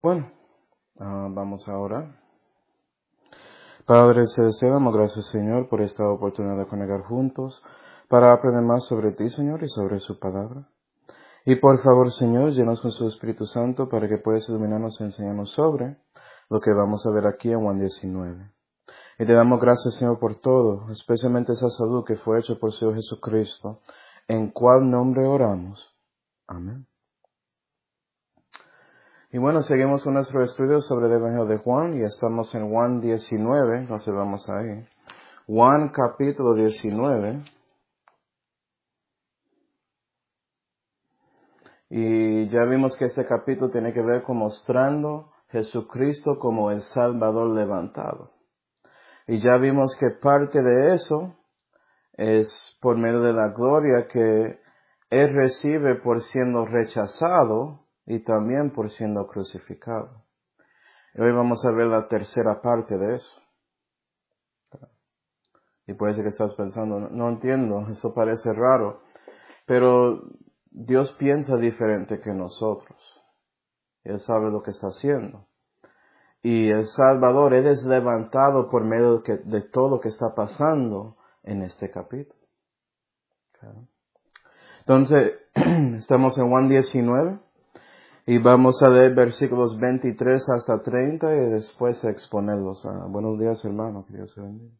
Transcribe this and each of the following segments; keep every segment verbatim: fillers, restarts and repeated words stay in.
Bueno, ah, vamos ahora. Padre Celestial, damos gracias, Señor, por esta oportunidad de conectar juntos para aprender más sobre ti, Señor, y sobre su palabra. Y por favor, Señor, llenos con su Espíritu Santo para que puedas iluminarnos y enseñarnos sobre lo que vamos a ver aquí en Juan diecinueve. Y te damos gracias, Señor, por todo, especialmente esa salud que fue hecha por Señor Jesucristo, en cual nombre oramos. Amén. Y bueno, seguimos con nuestro estudio sobre el Evangelio de Juan y estamos en Juan diecinueve, entonces vamos ahí. Juan capítulo diecinueve. Y ya vimos que este capítulo tiene que ver con mostrando Jesucristo como el Salvador levantado. Y ya vimos que parte de eso es por medio de la gloria que Él recibe por siendo rechazado y también por siendo crucificado. Y hoy vamos a ver la tercera parte de eso. Y puede ser que estás pensando, no, no entiendo, eso parece raro. Pero Dios piensa diferente que nosotros. Él sabe lo que está haciendo. Y el Salvador, Él es levantado por medio de, que, de todo lo que está pasando en este capítulo. Okay. Entonces, estamos en Juan diecinueve y vamos a leer versículos veintitrés hasta treinta y después exponerlos. Ah, buenos días, hermano, que Dios te bendiga.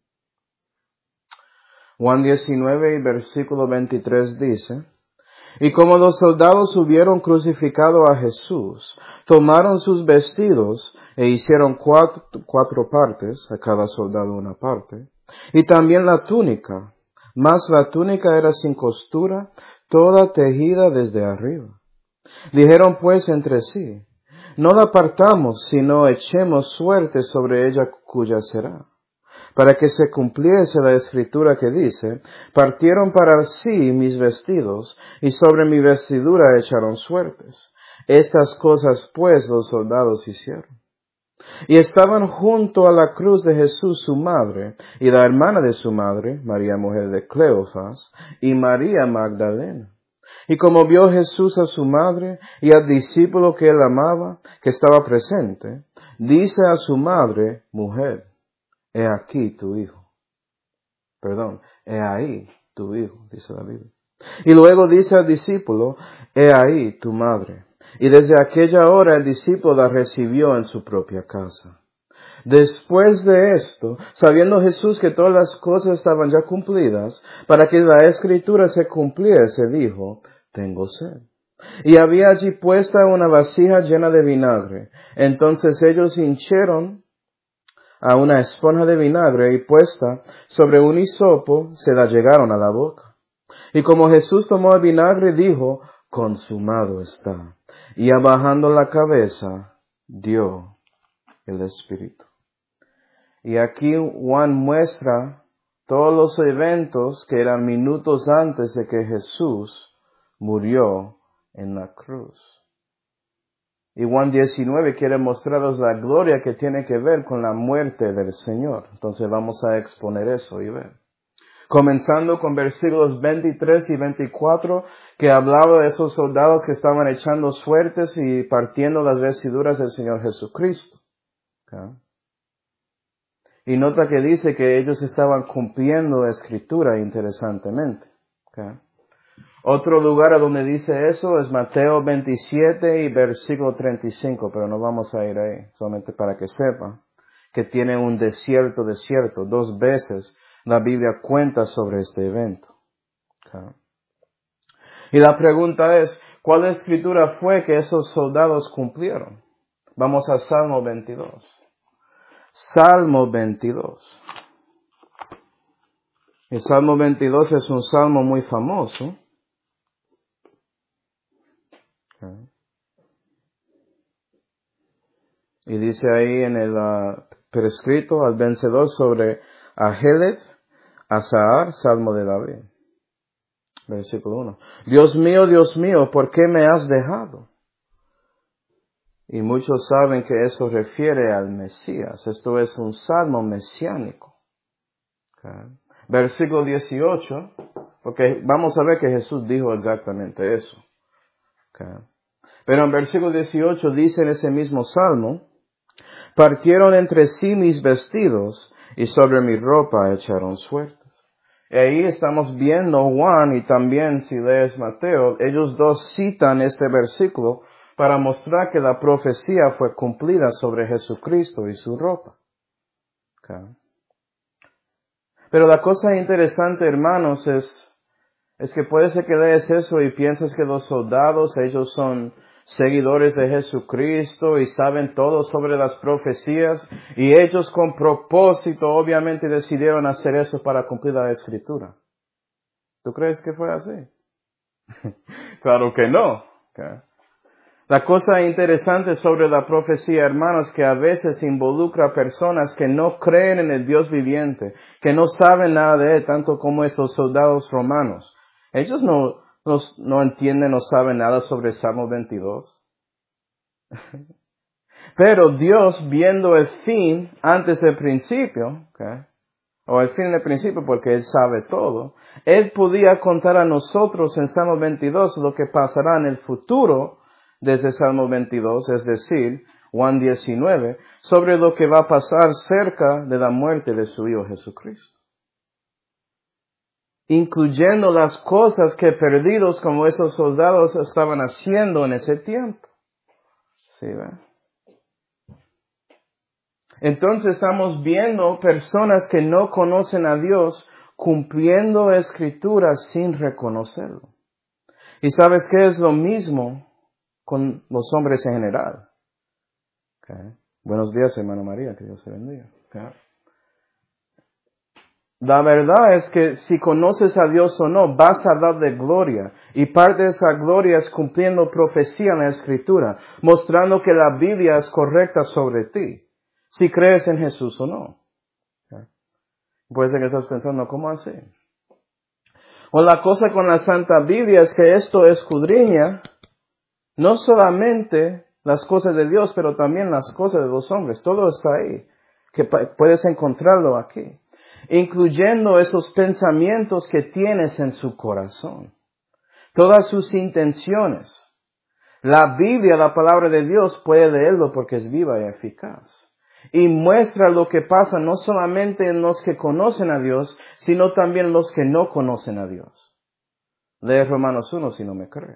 Juan diecinueve y versículo veintitrés dice: Y como los soldados hubieron crucificado a Jesús, tomaron sus vestidos e hicieron cuatro, cuatro partes, a cada soldado una parte, y también la túnica, mas la túnica era sin costura, toda tejida desde arriba. Dijeron pues entre sí: No la partamos, sino echemos suerte sobre ella cuya será. Para que se cumpliese la escritura que dice: Partieron para sí mis vestidos, y sobre mi vestidura echaron suertes. Estas cosas pues los soldados hicieron. Y estaban junto a la cruz de Jesús su madre, y la hermana de su madre, María mujer de Cleofas, y María Magdalena. Y como vio Jesús a su madre y al discípulo que él amaba, que estaba presente, dice a su madre: Mujer, he aquí tu hijo. Perdón, he ahí tu hijo, dice la Biblia. Y luego dice al discípulo: He ahí tu madre. Y desde aquella hora el discípulo la recibió en su propia casa. Después de esto, sabiendo Jesús que todas las cosas estaban ya cumplidas, para que la escritura se cumpliese, dijo: Tengo sed. Y había allí puesta una vasija llena de vinagre. Entonces ellos hinchieron a una esponja de vinagre y puesta sobre un hisopo se la llegaron a la boca. Y como Jesús tomó el vinagre, dijo: Consumado está. Y abajando la cabeza, dio el Espíritu. Y aquí Juan muestra todos los eventos que eran minutos antes de que Jesús murió en la cruz. Y Juan diecinueve quiere mostraros la gloria que tiene que ver con la muerte del Señor. Entonces vamos a exponer eso y ver. Comenzando con versículos veintitrés y veinticuatro, que hablaba de esos soldados que estaban echando suertes y partiendo las vestiduras del Señor Jesucristo. ¿Okay? Y nota que dice que ellos estaban cumpliendo la escritura interesantemente. ¿Okay? Otro lugar a donde dice eso es Mateo veintisiete y versículo treinta y cinco, pero no vamos a ir ahí, solamente para que sepa que tiene un desierto, desierto. Dos veces la Biblia cuenta sobre este evento. Okay. Y la pregunta es, ¿cuál escritura fue que esos soldados cumplieron? Vamos a Salmo veintidós. Salmo veintidós. El Salmo veintidós es un salmo muy famoso. Okay. Y dice ahí en el uh, prescrito al vencedor sobre Aheleth, Asahar, Salmo de David. Versículo uno. Dios mío, Dios mío, ¿por qué me has dejado? Y muchos saben que eso refiere al Mesías. Esto es un salmo mesiánico. Okay. Versículo dieciocho, porque vamos a ver que Jesús dijo exactamente eso. Okay. Pero en versículo dieciocho dice en ese mismo salmo, partieron entre sí mis vestidos y sobre mi ropa echaron suertes. Y ahí estamos viendo Juan y también si lees Mateo, ellos dos citan este versículo para mostrar que la profecía fue cumplida sobre Jesucristo y su ropa. Okay. Pero la cosa interesante, hermanos, es, es que puede ser que lees eso y piensas que los soldados, ellos son seguidores de Jesucristo y saben todo sobre las profecías y ellos con propósito obviamente decidieron hacer eso para cumplir la Escritura. ¿Tú crees que fue así? Claro que no. Okay. La cosa interesante sobre la profecía, hermanos, que a veces involucra a personas que no creen en el Dios viviente, que no saben nada de Él, tanto como esos soldados romanos. Ellos no, no, no entienden, no saben nada sobre Salmo veintidós. Pero Dios, viendo el fin antes del principio, okay, o el fin del principio porque Él sabe todo, Él podía contar a nosotros en Salmo veintidós lo que pasará en el futuro desde Salmo veintidós, es decir, Juan diecinueve, sobre lo que va a pasar cerca de la muerte de su Hijo Jesucristo. Incluyendo las cosas que perdidos como esos soldados estaban haciendo en ese tiempo. ¿Sí, ve? Entonces estamos viendo personas que no conocen a Dios cumpliendo escrituras sin reconocerlo. ¿Y sabes qué es lo mismo con los hombres en general? Okay. Buenos días, hermano María, que Dios te bendiga. Okay. La verdad es que si conoces a Dios o no, vas a darle gloria. Y parte de esa gloria es cumpliendo profecía en la Escritura, mostrando que la Biblia es correcta sobre ti. Si crees en Jesús o no. Okay. Puede ser que estás pensando, ¿cómo así? O la cosa con la Santa Biblia es que esto escudriña no solamente las cosas de Dios, pero también las cosas de los hombres. Todo está ahí, que puedes encontrarlo aquí. Incluyendo esos pensamientos que tienes en su corazón. Todas sus intenciones. La Biblia, la palabra de Dios, puede leerlo porque es viva y eficaz. Y muestra lo que pasa no solamente en los que conocen a Dios, sino también en los que no conocen a Dios. Lee Romanos uno si no me cree.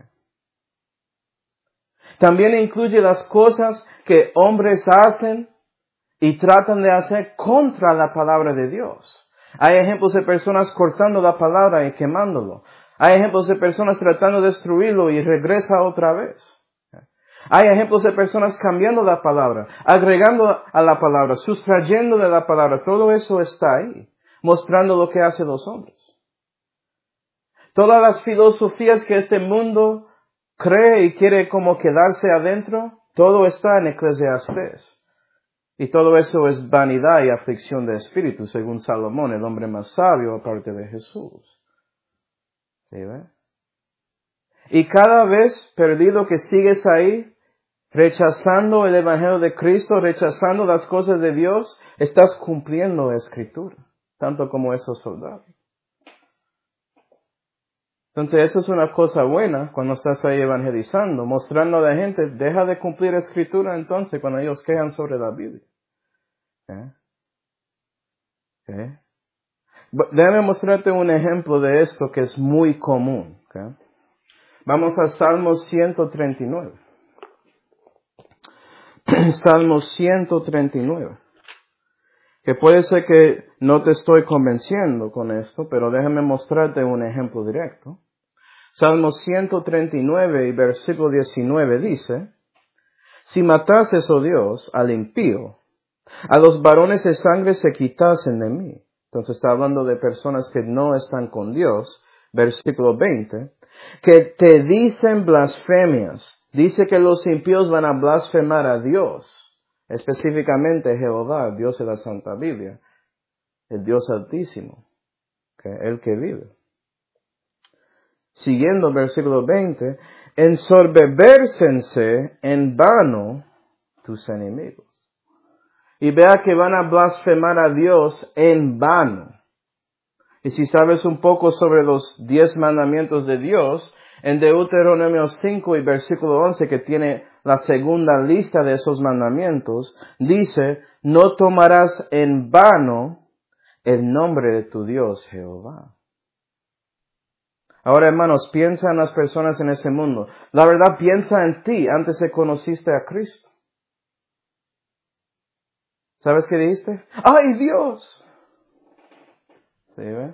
También incluye las cosas que hombres hacen y tratan de hacer contra la palabra de Dios. Hay ejemplos de personas cortando la palabra y quemándolo. Hay ejemplos de personas tratando de destruirlo y regresa otra vez. Hay ejemplos de personas cambiando la palabra, agregando a la palabra, sustrayendo de la palabra. Todo eso está ahí, mostrando lo que hacen los hombres. Todas las filosofías que este mundo cree y quiere como quedarse adentro, todo está en Eclesiastés. Y todo eso es vanidad y aflicción de espíritu, según Salomón, el hombre más sabio aparte de Jesús. ¿Sí ve? Y cada vez, perdido, que sigues ahí, rechazando el Evangelio de Cristo, rechazando las cosas de Dios, estás cumpliendo la Escritura, tanto como esos soldados. Entonces, eso es una cosa buena cuando estás ahí evangelizando, mostrando a la gente, deja de cumplir la Escritura entonces cuando ellos quejan sobre la Biblia. ¿Eh? ¿Eh? Déjame mostrarte un ejemplo de esto que es muy común. ¿Okay? Vamos a Salmo ciento treinta y nueve. Salmo ciento treinta y nueve. Que puede ser que no te estoy convenciendo con esto, pero déjame mostrarte un ejemplo directo. Salmo ciento treinta y nueve y versículo diecinueve dice, si matases, oh Dios, al impío, a los varones de sangre se quitasen de mí. Entonces está hablando de personas que no están con Dios. Versículo veinte, que te dicen blasfemias. Dice que los impíos van a blasfemar a Dios, específicamente Jehová, Dios de la Santa Biblia, el Dios Altísimo, que el que vive. Siguiendo versículo veinte, ensorbebércense en vano tus enemigos. Y vea que van a blasfemar a Dios en vano. Y si sabes un poco sobre los diez mandamientos de Dios, en Deuteronomio cinco y versículo once, que tiene la segunda lista de esos mandamientos, dice, no tomarás en vano el nombre de tu Dios Jehová. Ahora, hermanos, piensa en las personas en ese mundo. La verdad, piensa en ti antes de conociste a Cristo. ¿Sabes qué dijiste? ¡Ay, Dios! ¿Sí, ve?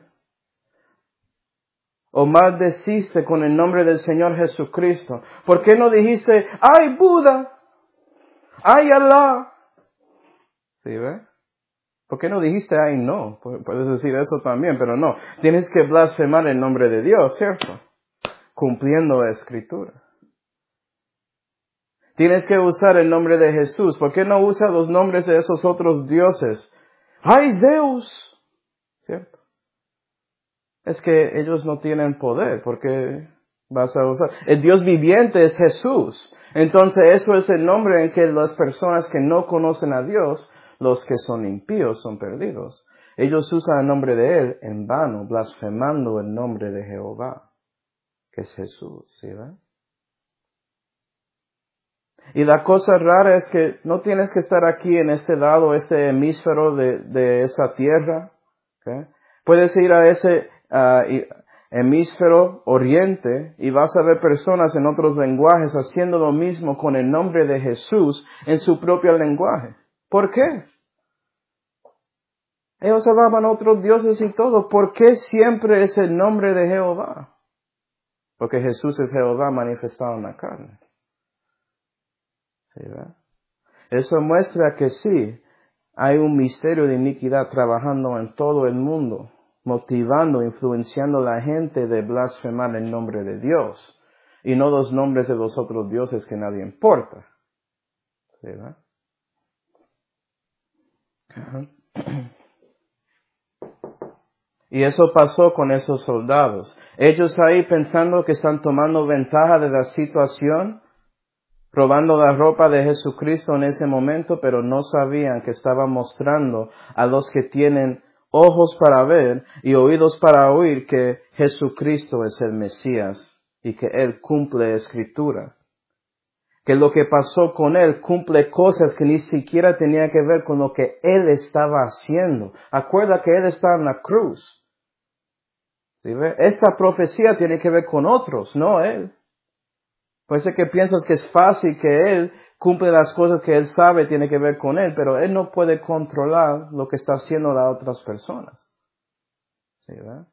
O maldeciste con el nombre del Señor Jesucristo. ¿Por qué no dijiste, ¡ay, Buda! ¡Ay, Alá! ¿Sí, ve? ¿Por qué no dijiste, ay, no? Puedes decir eso también, pero no. Tienes que blasfemar el nombre de Dios, ¿cierto? Cumpliendo la Escritura. Tienes que usar el nombre de Jesús. ¿Por qué no usas los nombres de esos otros dioses? ¡Ay, Zeus! ¿Cierto? Es que ellos no tienen poder. ¿Por qué vas a usar? El Dios viviente es Jesús. Entonces eso es el nombre en que las personas que no conocen a Dios, los que son impíos, son perdidos. Ellos usan el nombre de Él en vano, blasfemando el nombre de Jehová, que es Jesús. ¿Sí ven? Y la cosa rara es que no tienes que estar aquí en este lado, este hemisferio de, de esta tierra. ¿Okay? Puedes ir a ese uh, hemisferio oriente y vas a ver personas en otros lenguajes haciendo lo mismo con el nombre de Jesús en su propio lenguaje. ¿Por qué? Ellos alaban a otros dioses y todo. ¿Por qué siempre es el nombre de Jehová? Porque Jesús es Jehová manifestado en la carne. ¿Sí, verdad? Eso muestra que sí, hay un misterio de iniquidad trabajando en todo el mundo, motivando, influenciando a la gente de blasfemar el nombre de Dios, y no los nombres de los otros dioses que nadie importa. ¿Sí, verdad? Y eso pasó con esos soldados. Ellos ahí pensando que están tomando ventaja de la situación, robando la ropa de Jesucristo en ese momento, pero no sabían que estaba mostrando a los que tienen ojos para ver y oídos para oír que Jesucristo es el Mesías y que Él cumple Escritura. Que lo que pasó con Él cumple cosas que ni siquiera tenía que ver con lo que Él estaba haciendo. Acuerda que Él está en la cruz. ¿Sí ve? Esta profecía tiene que ver con otros, no Él. Puede ser que piensas que es fácil, que Él cumple las cosas que Él sabe tiene que ver con Él, pero Él no puede controlar lo que está haciendo las otras personas. ¿Sí, verdad?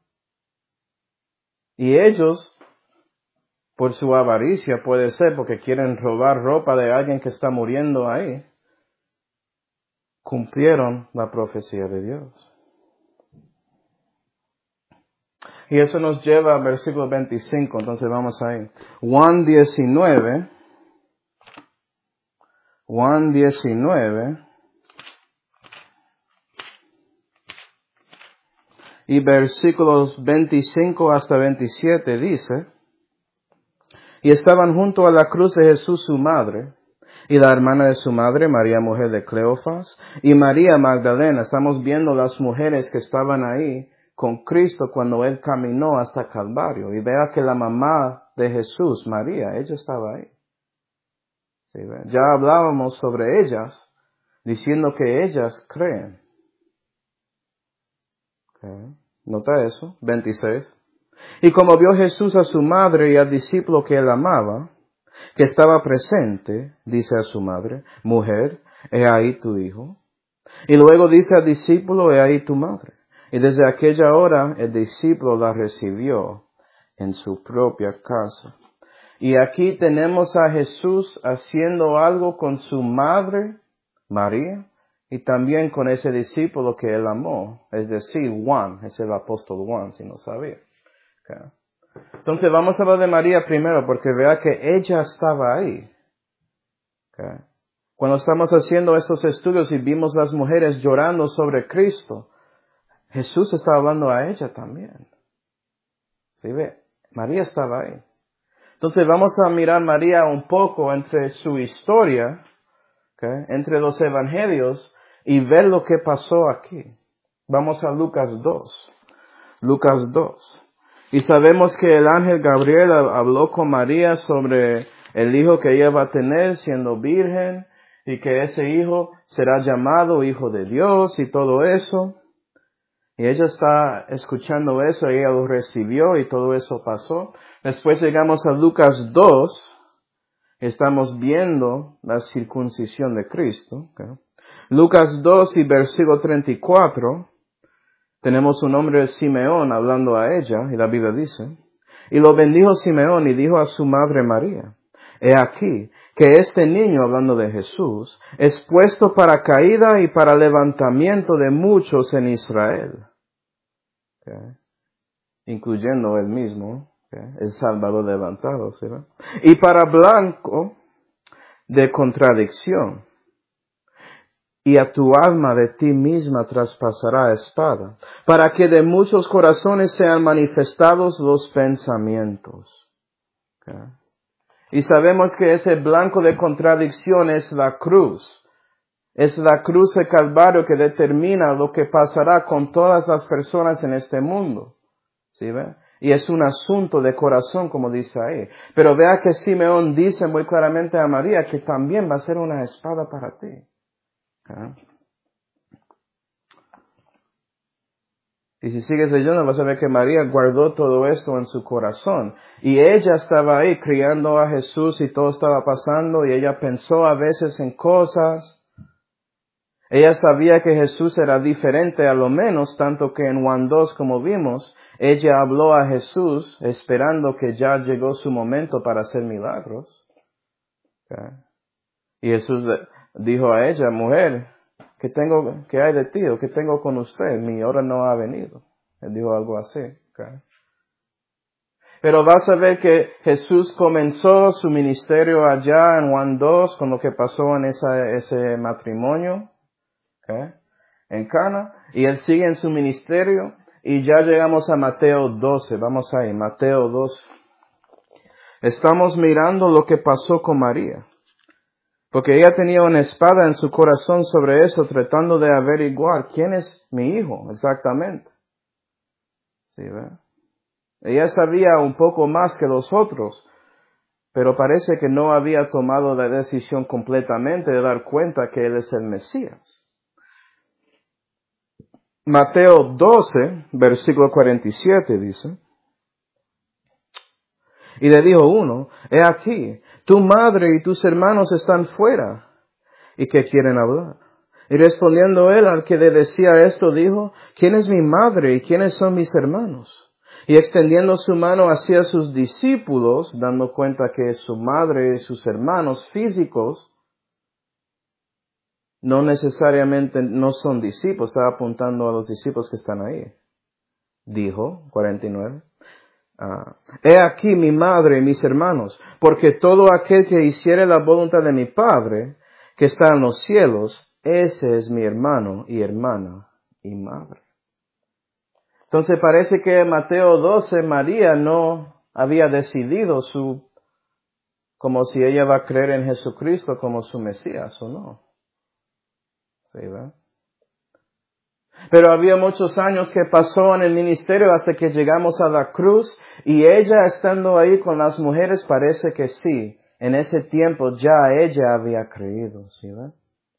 Y ellos, por su avaricia, puede ser porque quieren robar ropa de alguien que está muriendo ahí, cumplieron la profecía de Dios. Y eso nos lleva al versículo veinticinco, entonces vamos ahí. Juan diecinueve. Juan diecinueve y versículos veinticinco hasta veintisiete dice, y estaban junto a la cruz de Jesús su madre, y la hermana de su madre, María mujer de Cleofas, y María Magdalena. Estamos viendo las mujeres que estaban ahí con Cristo cuando Él caminó hasta Calvario. Y vea que la mamá de Jesús, María, ella estaba ahí. ¿Sí, ya hablábamos sobre ellas, diciendo que ellas creen. Okay. Nota eso, veintiséis. Y como vio Jesús a su madre y al discípulo que él amaba, que estaba presente, dice a su madre, mujer, he ahí tu hijo. Y luego dice al discípulo, he ahí tu madre. Y desde aquella hora el discípulo la recibió en su propia casa. Y aquí tenemos a Jesús haciendo algo con su madre, María, y también con ese discípulo que él amó, es decir, Juan, es el apóstol Juan, si no sabía. Okay. Entonces vamos a hablar de María primero, porque vea que ella estaba ahí. Okay. Cuando estamos haciendo estos estudios y vimos las mujeres llorando sobre Cristo, Jesús estaba hablando a ella también. ¿Sí ve? María estaba ahí. Entonces vamos a mirar María un poco entre su historia, okay, entre los evangelios, y ver lo que pasó aquí. Vamos a Lucas dos. Lucas dos. Y sabemos que el ángel Gabriel habló con María sobre el hijo que ella va a tener siendo virgen y que ese hijo será llamado Hijo de Dios y todo eso. Y ella está escuchando eso, ella lo recibió y todo eso pasó. Después llegamos a Lucas dos, estamos viendo la circuncisión de Cristo. ¿Okay? Lucas dos y versículo treinta y cuatro. Tenemos un hombre Simeón hablando a ella, y la Biblia dice, y lo bendijo Simeón y dijo a su madre María, he aquí que este niño, hablando de Jesús, es puesto para caída y para levantamiento de muchos en Israel, okay, incluyendo él mismo, okay, el Salvador levantado, ¿sí? Y para blanco de contradicción. Y a tu alma de ti misma traspasará espada, para que de muchos corazones sean manifestados los pensamientos. Okay. Y sabemos que ese blanco de contradicción es la cruz. Es la cruz de Calvario que determina lo que pasará con todas las personas en este mundo. ¿Sí ve? Y es un asunto de corazón, como dice ahí. Pero vea que Simeón dice muy claramente a María que también va a ser una espada para ti. Okay. Y si sigues leyendo vas a ver que María guardó todo esto en su corazón. Y ella estaba ahí criando a Jesús y todo estaba pasando y ella pensó a veces en cosas. Ella sabía que Jesús era diferente a lo menos, tanto que en Juan dos, como vimos, ella habló a Jesús esperando que ya llegó su momento para hacer milagros. Okay. Y Jesús dijo a ella, mujer, ¿qué tengo, qué hay de ti o qué tengo con usted? Mi hora no ha venido. Él dijo algo así. Okay. Pero vas a ver que Jesús comenzó su ministerio allá en Juan dos con lo que pasó en esa, ese matrimonio, okay, en Cana. Y él sigue en su ministerio y ya llegamos a Mateo doce. Vamos ahí, Mateo doce. Estamos mirando lo que pasó con María. Porque ella tenía una espada en su corazón sobre eso, tratando de averiguar quién es mi hijo exactamente. ¿Sí, ve? Ella sabía un poco más que los otros, pero parece que no había tomado la decisión completamente de dar cuenta que él es el Mesías. Mateo doce, versículo cuarenta y siete dice, y le dijo uno, he aquí, tu madre y tus hermanos están fuera, y que quieren hablar. Y respondiendo él al que le decía esto, dijo, ¿quién es mi madre y quiénes son mis hermanos? Y extendiendo su mano hacia sus discípulos, dando cuenta que su madre y sus hermanos físicos no necesariamente no son discípulos, estaba apuntando a los discípulos que están ahí. Dijo, cuarenta y nueve, ah, he aquí mi madre y mis hermanos, porque todo aquel que hiciere la voluntad de mi Padre, que está en los cielos, ese es mi hermano y hermana y madre. Entonces parece que en Mateo doce María no había decidido su, como si ella va a creer en Jesucristo como su Mesías o no. ¿Sí, verdad? Pero había muchos años que pasó en el ministerio hasta que llegamos a la cruz y ella estando ahí con las mujeres parece que sí. En ese tiempo ya ella había creído, ¿sí, verdad?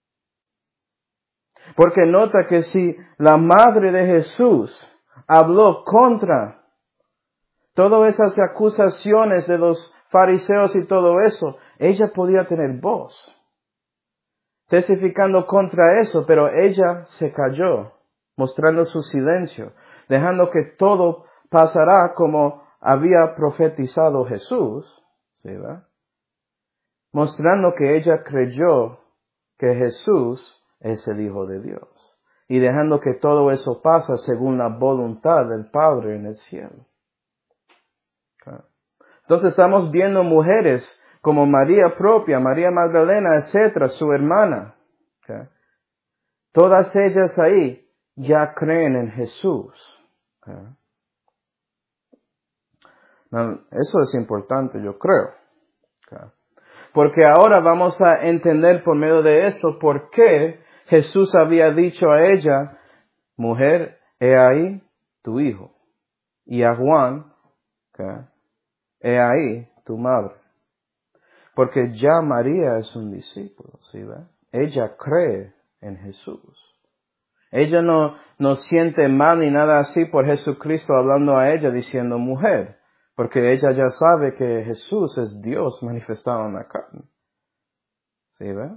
Porque nota que si la madre de Jesús habló contra todas esas acusaciones de los fariseos y todo eso, ella podía tener voz, testificando contra eso, pero ella se calló, mostrando su silencio, dejando que todo pasará como había profetizado Jesús, ¿sí, verdad? Mostrando que ella creyó que Jesús es el Hijo de Dios. Y dejando que todo eso pasa según la voluntad del Padre en el cielo. Okay. Entonces estamos viendo mujeres como María propia, María Magdalena, etcétera, su hermana. Okay. Todas ellas ahí ya creen en Jesús. Okay. Now, eso es importante, yo creo. Okay. Porque ahora vamos a entender por medio de esto por qué Jesús había dicho a ella, mujer, he ahí tu hijo. Y a Juan, ¿Okay? He ahí tu madre. Porque ya María es un discípulo, ¿sí ve? Ella cree en Jesús. Ella no, no siente mal ni nada así por Jesucristo hablando a ella diciendo mujer. Porque ella ya sabe que Jesús es Dios manifestado en la carne. ¿Sí ve?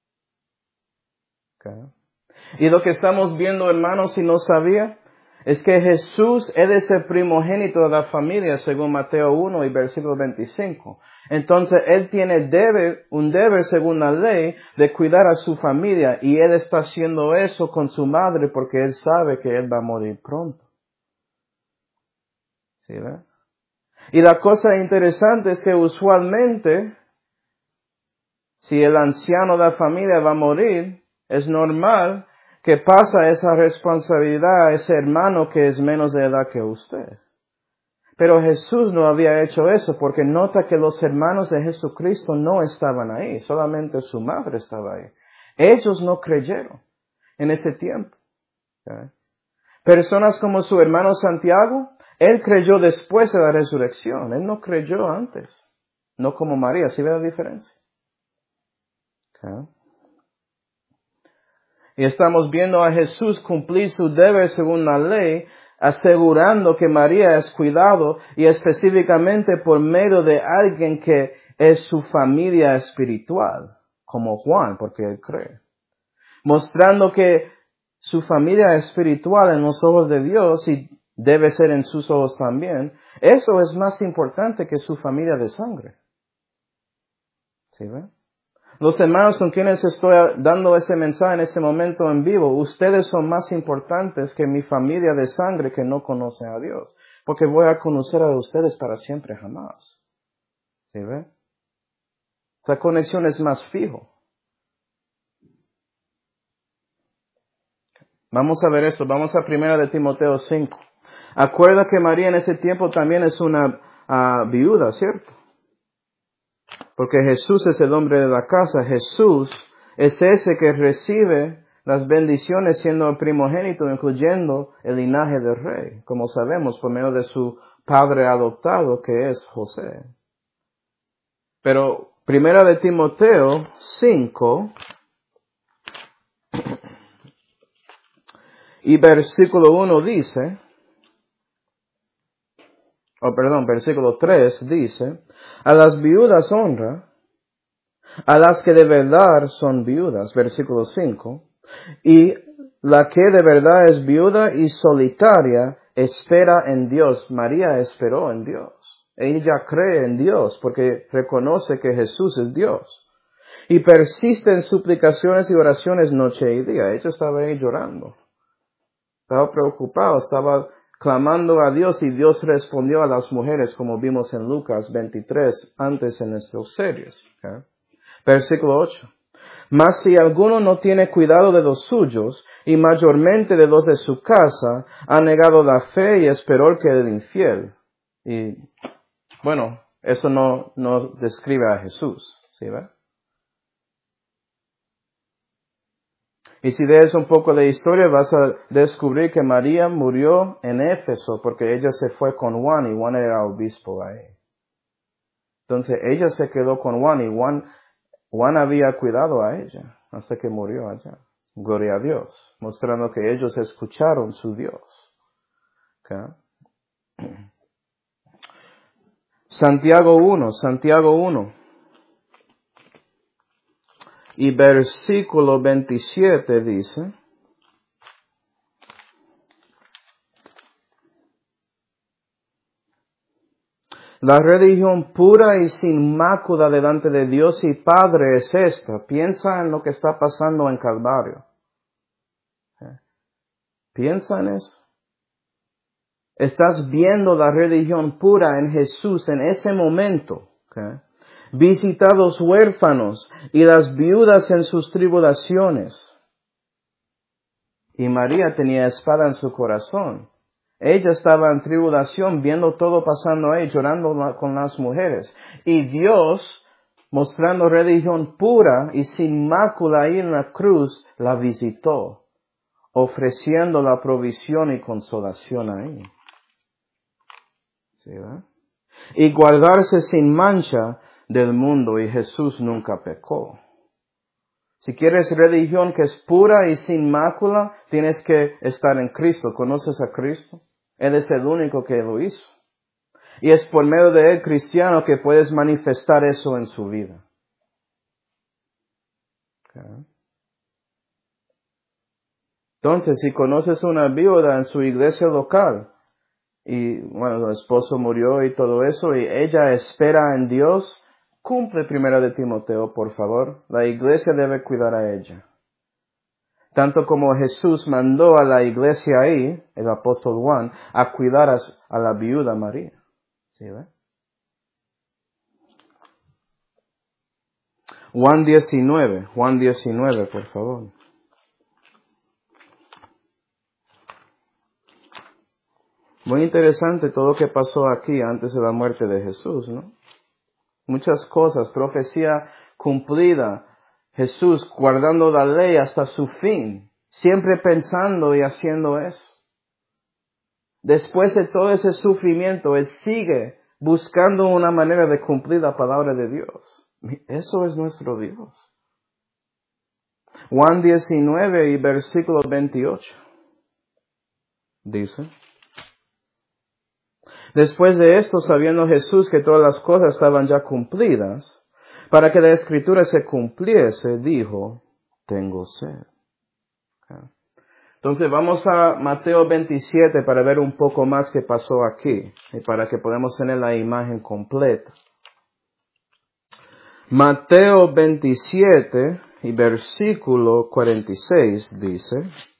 Okay. Y lo que estamos viendo, hermanos, si no sabía, es que Jesús, Él es el primogénito de la familia, según Mateo uno y versículo veinticinco. Entonces, Él tiene deber, un deber, según la ley, de cuidar a su familia, y Él está haciendo eso con su madre porque Él sabe que Él va a morir pronto. ¿Sí ve? Y la cosa interesante es que usualmente, si el anciano de la familia va a morir, es normal que pasa esa responsabilidad a ese hermano que es menos de edad que usted. Pero Jesús no había hecho eso porque nota que los hermanos de Jesucristo no estaban ahí, solamente su madre estaba ahí. Ellos no creyeron en ese tiempo. ¿Okay? Personas como su hermano Santiago, él creyó después de la resurrección, él no creyó antes. No como María, ¿sí ve la diferencia? ¿Okay? Y estamos viendo a Jesús cumplir su deber según la ley, asegurando que María es cuidado y específicamente por medio de alguien que es su familia espiritual, como Juan, porque él cree. Mostrando que su familia espiritual en los ojos de Dios, y debe ser en sus ojos también, eso es más importante que su familia de sangre. ¿Sí ve? Los hermanos con quienes estoy dando este mensaje en este momento en vivo, ustedes son más importantes que mi familia de sangre que no conoce a Dios. Porque voy a conocer a ustedes para siempre jamás. ¿Sí ve? Esa conexión es más fijo. Vamos a ver esto. Vamos a primera de Timoteo cinco. Acuerda que María en ese tiempo también es una uh, viuda, ¿cierto? Porque Jesús es el hombre de la casa. Jesús es ese que recibe las bendiciones siendo el primogénito, incluyendo el linaje del rey, como sabemos, por medio de su padre adoptado, que es José. Pero primera de Timoteo cinco y versículo uno dice, o oh, perdón, versículo tres dice, a las viudas honra, a las que de verdad son viudas, versículo cinco, y la que de verdad es viuda y solitaria espera en Dios. María esperó en Dios. Ella cree en Dios porque reconoce que Jesús es Dios. Y persiste en suplicaciones y oraciones noche y día. Ella estaba ahí llorando. Estaba preocupada, estaba clamando a Dios y Dios respondió a las mujeres como vimos en Lucas veintitrés antes en nuestros series. ¿Okay? Versículo ocho. Mas si alguno no tiene cuidado de los suyos, y mayormente de los de su casa, ha negado la fe y es peor que el infiel. Y, bueno, eso no, no describe a Jesús, ¿sí ve? Y si lees un poco de historia, vas a descubrir que María murió en Éfeso, porque ella se fue con Juan, y Juan era obispo ahí. Entonces, ella se quedó con Juan, y Juan, Juan había cuidado a ella, hasta que murió allá. Gloria a Dios, mostrando que ellos escucharon su Dios. ¿Okay? Santiago uno, Santiago uno. Y versículo veintisiete dice, la religión pura y sin mácula delante de Dios y Padre es esta. Piensa en lo que está pasando en Calvario. ¿Okay? Piensa en eso. Estás viendo la religión pura en Jesús en ese momento. ¿Okay? Visita a los huérfanos y las viudas en sus tribulaciones. Y María tenía espada en su corazón. Ella estaba en tribulación viendo todo pasando ahí, llorando con las mujeres. Y Dios, mostrando religión pura y sin mácula ahí en la cruz, la visitó, ofreciendo la provisión y consolación ahí. ¿Sí, verdad? y guardarse sin mancha del mundo, y Jesús nunca pecó. Si quieres religión que es pura y sin mácula, tienes que estar en Cristo. ¿Conoces a Cristo? Él es el único que lo hizo. Y es por medio de él, cristiano, que puedes manifestar eso en su vida. Okay. Entonces, si conoces una viuda en su iglesia local, y bueno, el esposo murió y todo eso, y ella espera en Dios, cumple primera de Timoteo, por favor. La iglesia debe cuidar a ella. Tanto como Jesús mandó a la iglesia ahí, el apóstol Juan, a cuidar a, a la viuda María. ¿Sí ve? Juan diecinueve, Juan diecinueve, por favor. Muy interesante todo lo que pasó aquí antes de la muerte de Jesús, ¿no? Muchas cosas, profecía cumplida, Jesús guardando la ley hasta su fin, siempre pensando y haciendo eso. Después de todo ese sufrimiento, Él sigue buscando una manera de cumplir la palabra de Dios. Eso es nuestro Dios. Juan diecinueve y versículo veintiocho. Dice: Después de esto, sabiendo Jesús que todas las cosas estaban ya cumplidas, para que la Escritura se cumpliese, dijo: tengo sed. Entonces vamos a Mateo veintisiete para ver un poco más qué pasó aquí y para que podamos tener la imagen completa. Mateo veintisiete y versículo cuarenta y seis dice: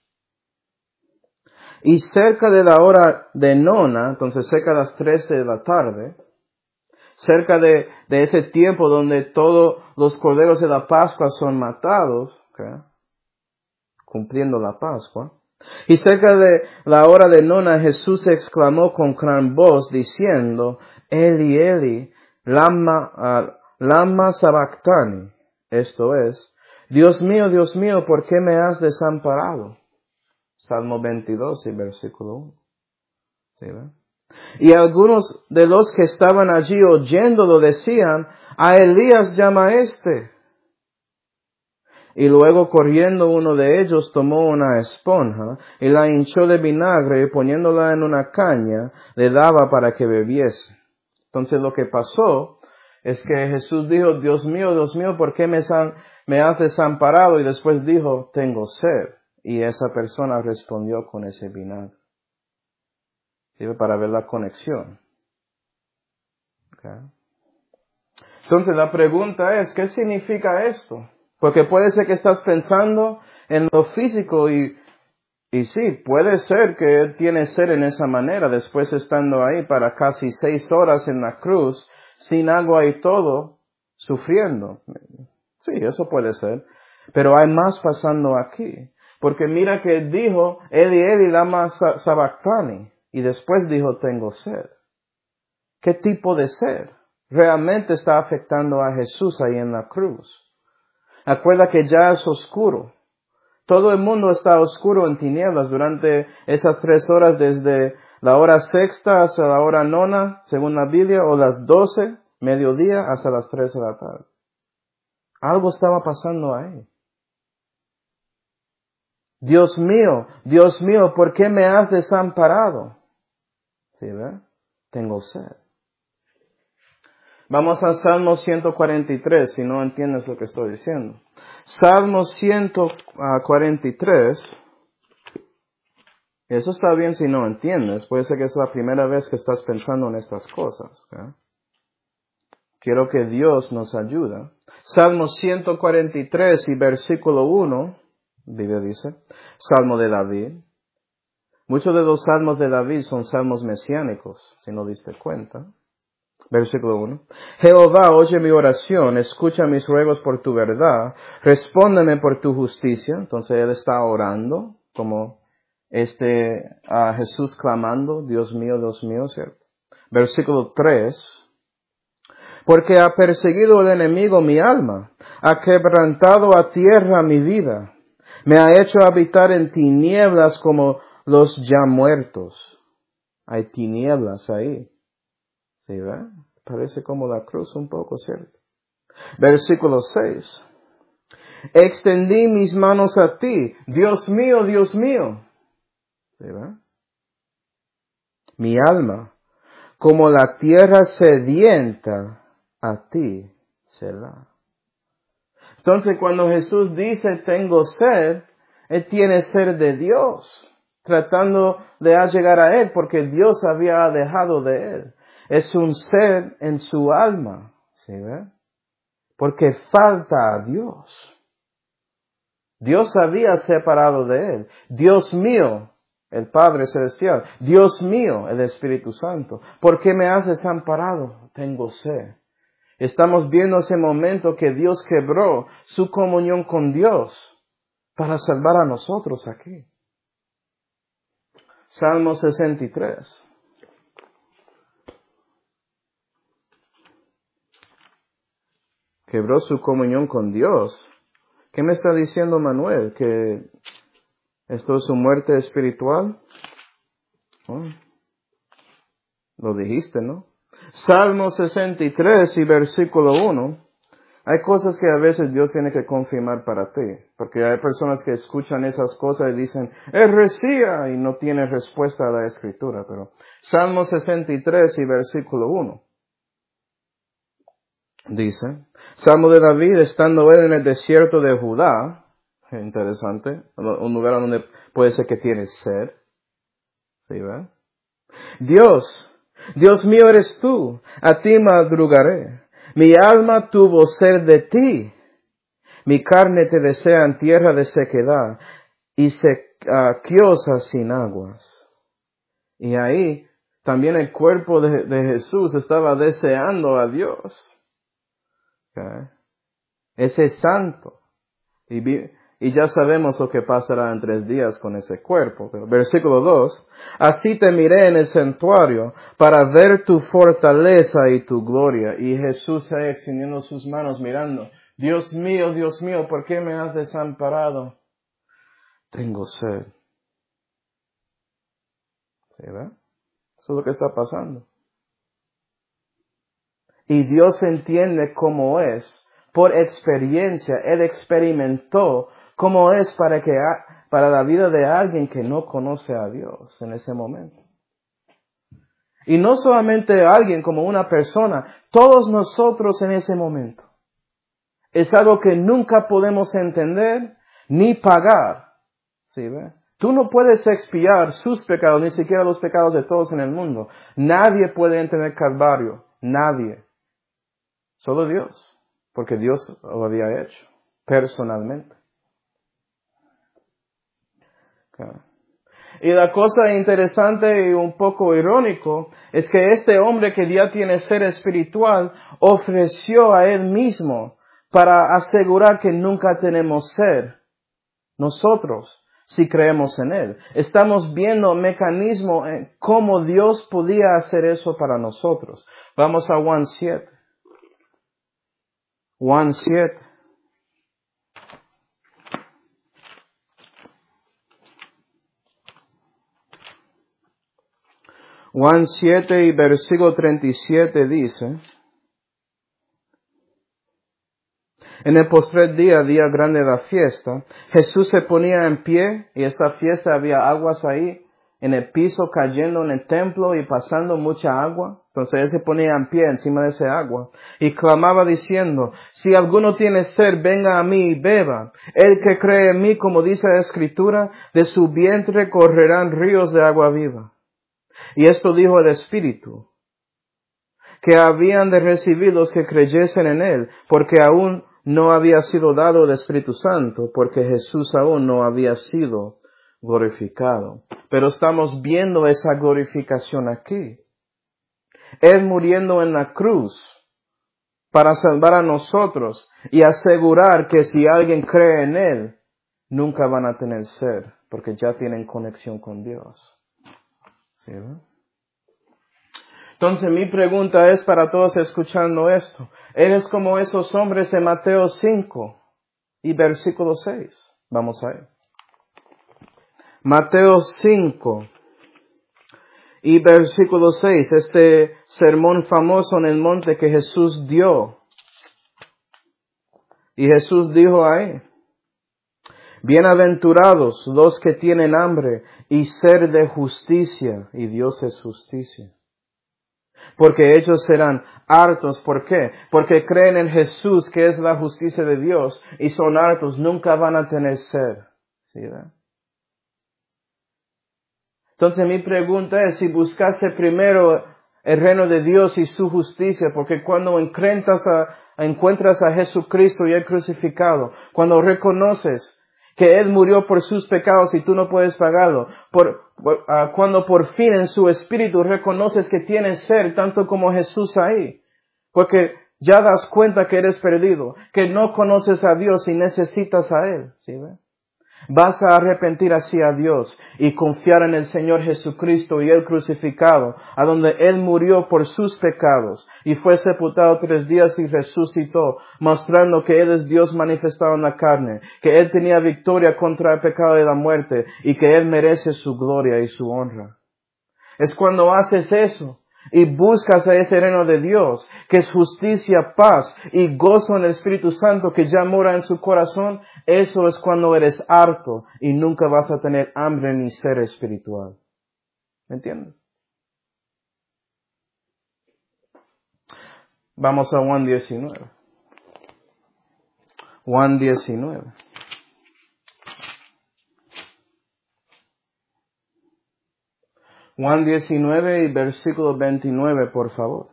Y cerca de la hora de nona, entonces cerca de las tres de la tarde, cerca de, de ese tiempo donde todos los corderos de la Pascua son matados, ¿okay?, cumpliendo la Pascua, y cerca de la hora de nona, Jesús exclamó con gran voz diciendo: Eli, Eli, lama, uh, lama sabactani. Esto es: Dios mío, Dios mío, ¿por qué me has desamparado? Salmo veintidós y versículo uno. ¿Sí, ve? Y algunos de los que estaban allí oyéndolo decían: a Elías llama este. Y luego corriendo uno de ellos tomó una esponja y la hinchó de vinagre y poniéndola en una caña le daba para que bebiese. Entonces lo que pasó es que Jesús dijo: Dios mío, Dios mío, ¿por qué me, san, me has desamparado? Y después dijo: tengo sed. Y esa persona respondió con ese vinagre. ¿Sí? Para ver la conexión. Okay. Entonces la pregunta es: ¿qué significa esto? Porque puede ser que estás pensando en lo físico y, y sí, puede ser que Él tiene sed en esa manera, después estando ahí para casi seis horas en la cruz, sin agua y todo, sufriendo. Sí, eso puede ser. Pero hay más pasando aquí. Porque mira que dijo: Eli, Eli, lama sabactani. Y después dijo: tengo sed. ¿Qué tipo de sed realmente está afectando a Jesús ahí en la cruz? Acuerda que ya es oscuro. Todo el mundo está oscuro en tinieblas durante esas tres horas, desde la hora sexta hasta la hora nona, según la Biblia, o las doce, mediodía, hasta las tres de la tarde. Algo estaba pasando ahí. Dios mío, Dios mío, ¿por qué me has desamparado? ¿Sí, ve? Tengo sed. Vamos a Salmo ciento cuarenta y tres, si no entiendes lo que estoy diciendo. Salmo ciento cuarenta y tres. Eso está bien si no entiendes. Puede ser que es la primera vez que estás pensando en estas cosas. ¿Okay? Quiero que Dios nos ayude. Salmo ciento cuarenta y tres y versículo uno. Biblia dice: Salmo de David. Muchos de los salmos de David son salmos mesiánicos, si no diste cuenta. Versículo uno. Jehová, oye mi oración, escucha mis ruegos por tu verdad, respóndeme por tu justicia. Entonces él está orando, como este a Jesús clamando: Dios mío, Dios mío, ¿cierto? Versículo tres. Porque ha perseguido el enemigo mi alma, ha quebrantado a tierra mi vida, me ha hecho habitar en tinieblas como los ya muertos. Hay tinieblas ahí. ¿Sí? ¿Sí ve? Parece como la cruz un poco, ¿cierto? Versículo seis. Extendí mis manos a ti, Dios mío, Dios mío. ¿Sí ve? Mi alma, como la tierra sedienta, a ti será. Entonces cuando Jesús dice tengo sed, Él tiene sed de Dios, tratando de llegar a Él, porque Dios había dejado de Él. Es un sed en su alma, ¿sí ve? Porque falta a Dios. Dios había separado de Él. Dios mío, el Padre Celestial. Dios mío, el Espíritu Santo. ¿Por qué me has desamparado? Tengo sed. Estamos viendo ese momento que Dios quebró su comunión con Dios para salvar a nosotros aquí. Salmo sesenta y tres. Quebró su comunión con Dios. ¿Qué me está diciendo Manuel? ¿Que esto es su muerte espiritual? Oh, lo dijiste, ¿no? Salmo sesenta y tres y versículo uno. Hay cosas que a veces Dios tiene que confirmar para ti, porque hay personas que escuchan esas cosas y dicen, heresía, y no tienen respuesta a la Escritura, pero Salmo sesenta y tres y versículo uno. Dice, Salmo de David, estando él en el desierto de Judá, interesante, un lugar donde puede ser que tiene sed, ¿sí ve? Dios, Dios mío eres tú, a ti madrugaré, mi alma tuvo sed de ti, mi carne te desea en tierra de sequedad y sequiosa sin aguas. Y ahí también el cuerpo de, de Jesús estaba deseando a Dios. ¿Okay? Ese santo. Y, vi, y ya sabemos lo que pasará en tres días con ese cuerpo. Pero versículo dos. Así te miré en el santuario para ver tu fortaleza y tu gloria. Y Jesús ahí extendiendo sus manos mirando. Dios mío, Dios mío, ¿por qué me has desamparado? Tengo sed. ¿Sí, ve? Eso es lo que está pasando. Y Dios entiende cómo es. Por experiencia, Él experimentó cómo es para, que, para la vida de alguien que no conoce a Dios en ese momento. Y no solamente alguien como una persona, todos nosotros en ese momento. Es algo que nunca podemos entender ni pagar. ¿Sí, ve? Tú no puedes expiar sus pecados, ni siquiera los pecados de todos en el mundo. Nadie puede entender Calvario. Nadie. Solo Dios. Porque Dios lo había hecho. Personalmente. Okay. Y la cosa interesante y un poco irónico es que este hombre que ya tiene ser espiritual ofreció a él mismo para asegurar que nunca tenemos ser. Nosotros. Si creemos en Él. Estamos viendo el mecanismo en cómo Dios podía hacer eso para nosotros. Vamos a Juan siete. Juan siete. Juan siete y versículo treinta y siete dice, en el postrer día, día grande de la fiesta, Jesús se ponía en pie, y esta fiesta había aguas ahí, en el piso cayendo en el templo y pasando mucha agua. Entonces él se ponía en pie encima de ese agua, y clamaba diciendo, si alguno tiene sed, venga a mí y beba. El que cree en mí, como dice la Escritura, de su vientre correrán ríos de agua viva. Y esto dijo el Espíritu, que habían de recibir los que creyesen en él, porque aún no había sido dado el Espíritu Santo, porque Jesús aún no había sido glorificado. Pero estamos viendo esa glorificación aquí. Él muriendo en la cruz para salvar a nosotros y asegurar que si alguien cree en él, nunca van a tener sed, porque ya tienen conexión con Dios. ¿Sí, ¿no? Entonces mi pregunta es para todos escuchando esto. ¿Eres como esos hombres en Mateo cinco y versículo seis? Vamos a ver. Mateo cinco Y versículo seis, este sermón famoso en el monte que Jesús dio. Y Jesús dijo ahí, bienaventurados los que tienen hambre y sed de justicia, y Dios es justicia. Porque ellos serán hartos. ¿Por qué? Porque creen en Jesús, que es la justicia de Dios, y son hartos, nunca van a tener sed. ¿Sí, verdad? Entonces mi pregunta es si buscaste primero el reino de Dios y su justicia, porque cuando encuentras a, encuentras a Jesucristo y el crucificado, cuando reconoces que Él murió por sus pecados y tú no puedes pagarlo, por, por, uh, cuando por fin en su espíritu reconoces que tienes sed tanto como Jesús ahí, porque ya das cuenta que eres perdido, que no conoces a Dios y necesitas a Él, ¿sí ve? Vas a arrepentir así a Dios y confiar en el Señor Jesucristo y el crucificado, a donde Él murió por sus pecados y fue sepultado tres días y resucitó, mostrando que Él es Dios manifestado en la carne, que Él tenía victoria contra el pecado y la muerte y que Él merece su gloria y su honra. Es cuando haces eso y buscas a ese reino de Dios, que es justicia, paz y gozo en el Espíritu Santo que ya mora en su corazón, eso es cuando eres harto y nunca vas a tener hambre ni sed espiritual. ¿Me entiendes? Vamos a Juan diecinueve. Juan diecinueve. Juan diecinueve y versículo veintinueve, por favor.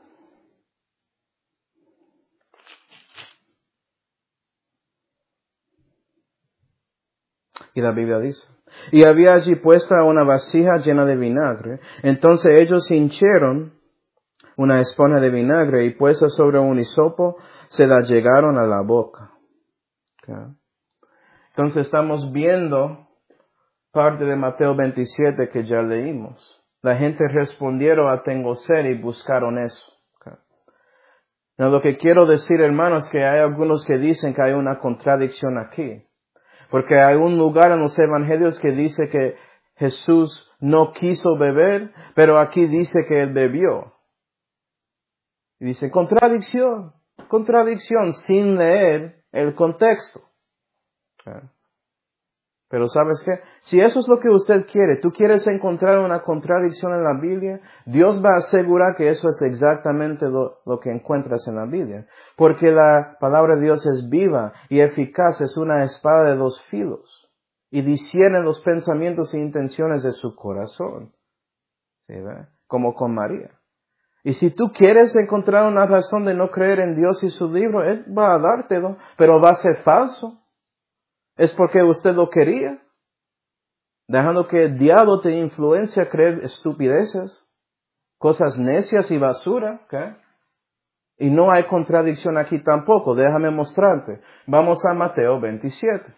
Y la Biblia dice, y había allí puesta una vasija llena de vinagre. Entonces ellos hinchieron una esponja de vinagre y puesta sobre un hisopo, se la llegaron a la boca. Okay. Entonces estamos viendo parte de Mateo veintisiete que ya leímos. La gente respondieron a tengo sed y buscaron eso. Okay. Pero lo que quiero decir, hermanos, es que hay algunos que dicen que hay una contradicción aquí. Porque hay un lugar en los evangelios que dice que Jesús no quiso beber, pero aquí dice que Él bebió. Y dice, contradicción, contradicción, sin leer el contexto. Okay. Pero ¿sabes qué? Si eso es lo que usted quiere, tú quieres encontrar una contradicción en la Biblia, Dios va a asegurar que eso es exactamente lo, lo que encuentras en la Biblia. Porque la palabra de Dios es viva y eficaz, es una espada de dos filos. Y discierne los pensamientos e intenciones de su corazón. ¿Sí, ve? Como con María. Y si tú quieres encontrar una razón de no creer en Dios y su libro, Él va a dártelo, pero va a ser falso. Es porque usted lo quería, dejando que el diablo te influencia a creer estupideces, cosas necias y basura, ¿okay? Y no hay contradicción aquí tampoco, déjame mostrarte. Vamos a Mateo veintisiete.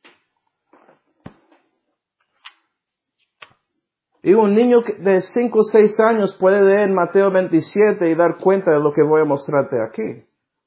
Y un niño de cinco o seis años puede leer Mateo veintisiete y dar cuenta de lo que voy a mostrarte aquí.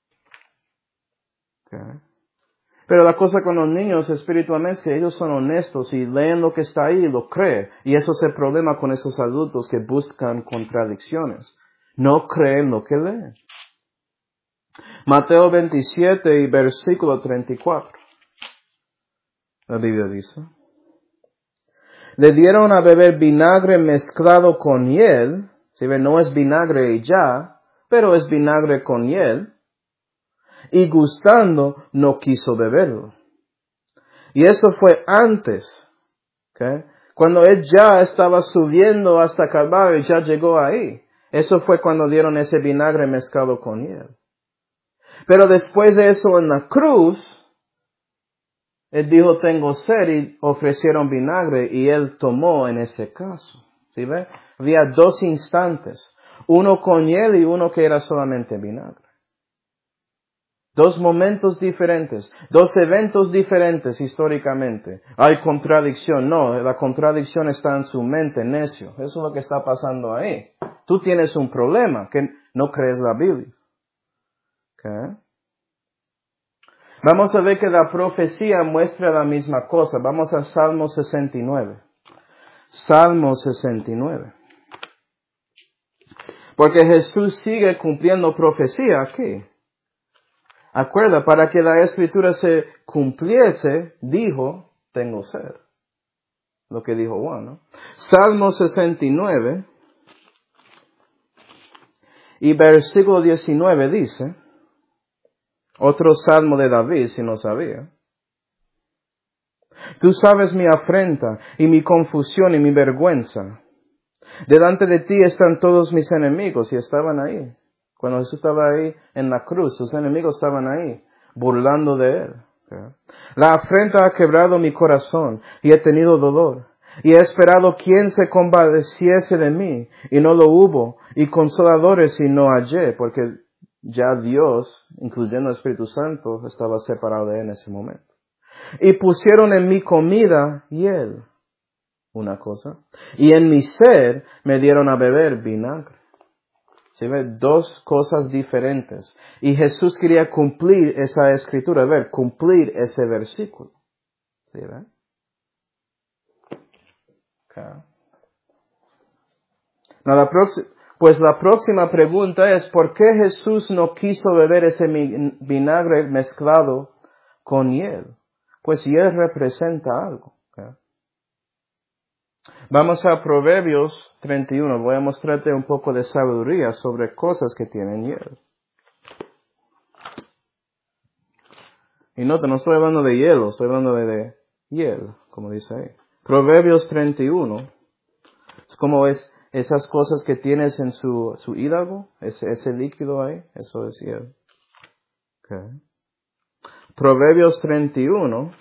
¿Okay? Pero la cosa con los niños espiritualmente es que ellos son honestos y leen lo que está ahí y lo creen. Y eso es el problema con esos adultos que buscan contradicciones. No creen lo que leen. Mateo veintisiete y versículo treinta y cuatro. La Biblia dice, le dieron a beber vinagre mezclado con hiel. Si ven, no es vinagre y ya, pero es vinagre con hiel. Y gustando, no quiso beberlo. Y eso fue antes, ¿okay? Cuando él ya estaba subiendo hasta Calvario y ya llegó ahí. Eso fue cuando dieron ese vinagre mezclado con hiel. Pero después de eso en la cruz, él dijo, tengo sed, y ofrecieron vinagre y él tomó en ese caso. ¿Sí ve? Había dos instantes, uno con hiel y uno que era solamente vinagre. Dos momentos diferentes, dos eventos diferentes históricamente. Hay contradicción, no, la contradicción está en su mente, necio. Eso es lo que está pasando ahí. Tú tienes un problema, que no crees la Biblia. Okay. Vamos a ver que la profecía muestra la misma cosa. Vamos a Salmo sesenta y nueve. Salmo sesenta y nueve. Porque Jesús sigue cumpliendo profecía aquí. Acuerda, para que la escritura se cumpliese, dijo, tengo sed. Lo que dijo Juan, ¿no? Salmo sesenta y nueve y versículo diecinueve dice, otro salmo de David, si no sabía. Tú sabes mi afrenta y mi confusión y mi vergüenza. Delante de ti están todos mis enemigos, y estaban ahí. Cuando Jesús estaba ahí en la cruz, sus enemigos estaban ahí, burlando de él. La afrenta ha quebrado mi corazón, y he tenido dolor. Y he esperado quien se compadeciese de mí, y no lo hubo, y consoladores y no hallé, porque ya Dios, incluyendo el Espíritu Santo, estaba separado de él en ese momento. Y pusieron en mi comida hiel, una cosa, y en mi sed me dieron a beber vinagre. ¿Sí ve? Dos cosas diferentes. Y Jesús quería cumplir esa escritura, ver, cumplir ese versículo. ¿Sí ve? Okay. Now, la próxima, pues la próxima pregunta es, ¿por qué Jesús no quiso beber ese vinagre mezclado con hiel? Pues hiel representa algo. Okay. Vamos a Proverbios treinta y uno. Voy a mostrarte un poco de sabiduría sobre cosas que tienen hiel. Y nota, no estoy hablando de hielo, estoy hablando de, de hiel, como dice ahí. Proverbios treinta y uno. Es como es esas cosas que tienes en su, su hígado, ese, ese líquido ahí, eso es hiel. Okay. Proverbios treinta y uno.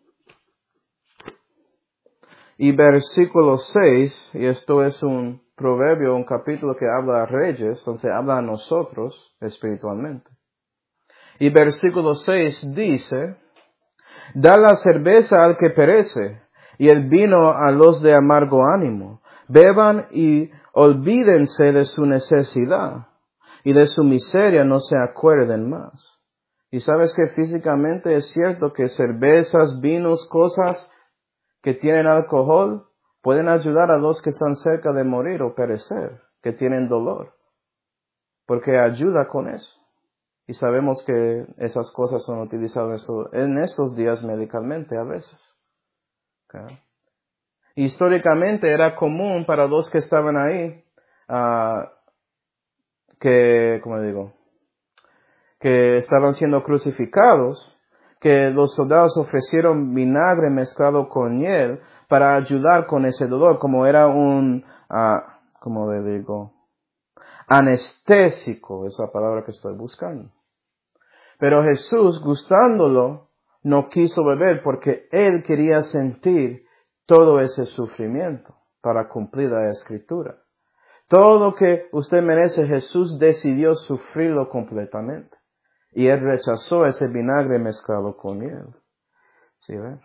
Y versículo seis, y esto es un proverbio, un capítulo que habla a reyes, entonces habla a nosotros espiritualmente. Y versículo seis dice, da la cerveza al que perece, y el vino a los de amargo ánimo. Beban y olvídense de su necesidad, y de su miseria no se acuerden más. Y sabes que físicamente es cierto que cervezas, vinos, cosas que tienen alcohol, pueden ayudar a los que están cerca de morir o perecer, que tienen dolor, porque ayuda con eso. Y sabemos que esas cosas son utilizadas en estos días médicamente a veces. Okay. Históricamente era común para los que estaban ahí, uh, que, ¿cómo digo? Que estaban siendo crucificados, que los soldados ofrecieron vinagre mezclado con hiel para ayudar con ese dolor, como era un, uh, ¿cómo le digo? Anestésico, es la palabra que estoy buscando. Pero Jesús, gustándolo, no quiso beber porque él quería sentir todo ese sufrimiento para cumplir la escritura. Todo lo que usted merece, Jesús decidió sufrirlo completamente. Y él rechazó ese vinagre mezclado con hiel. ¿Sí ve?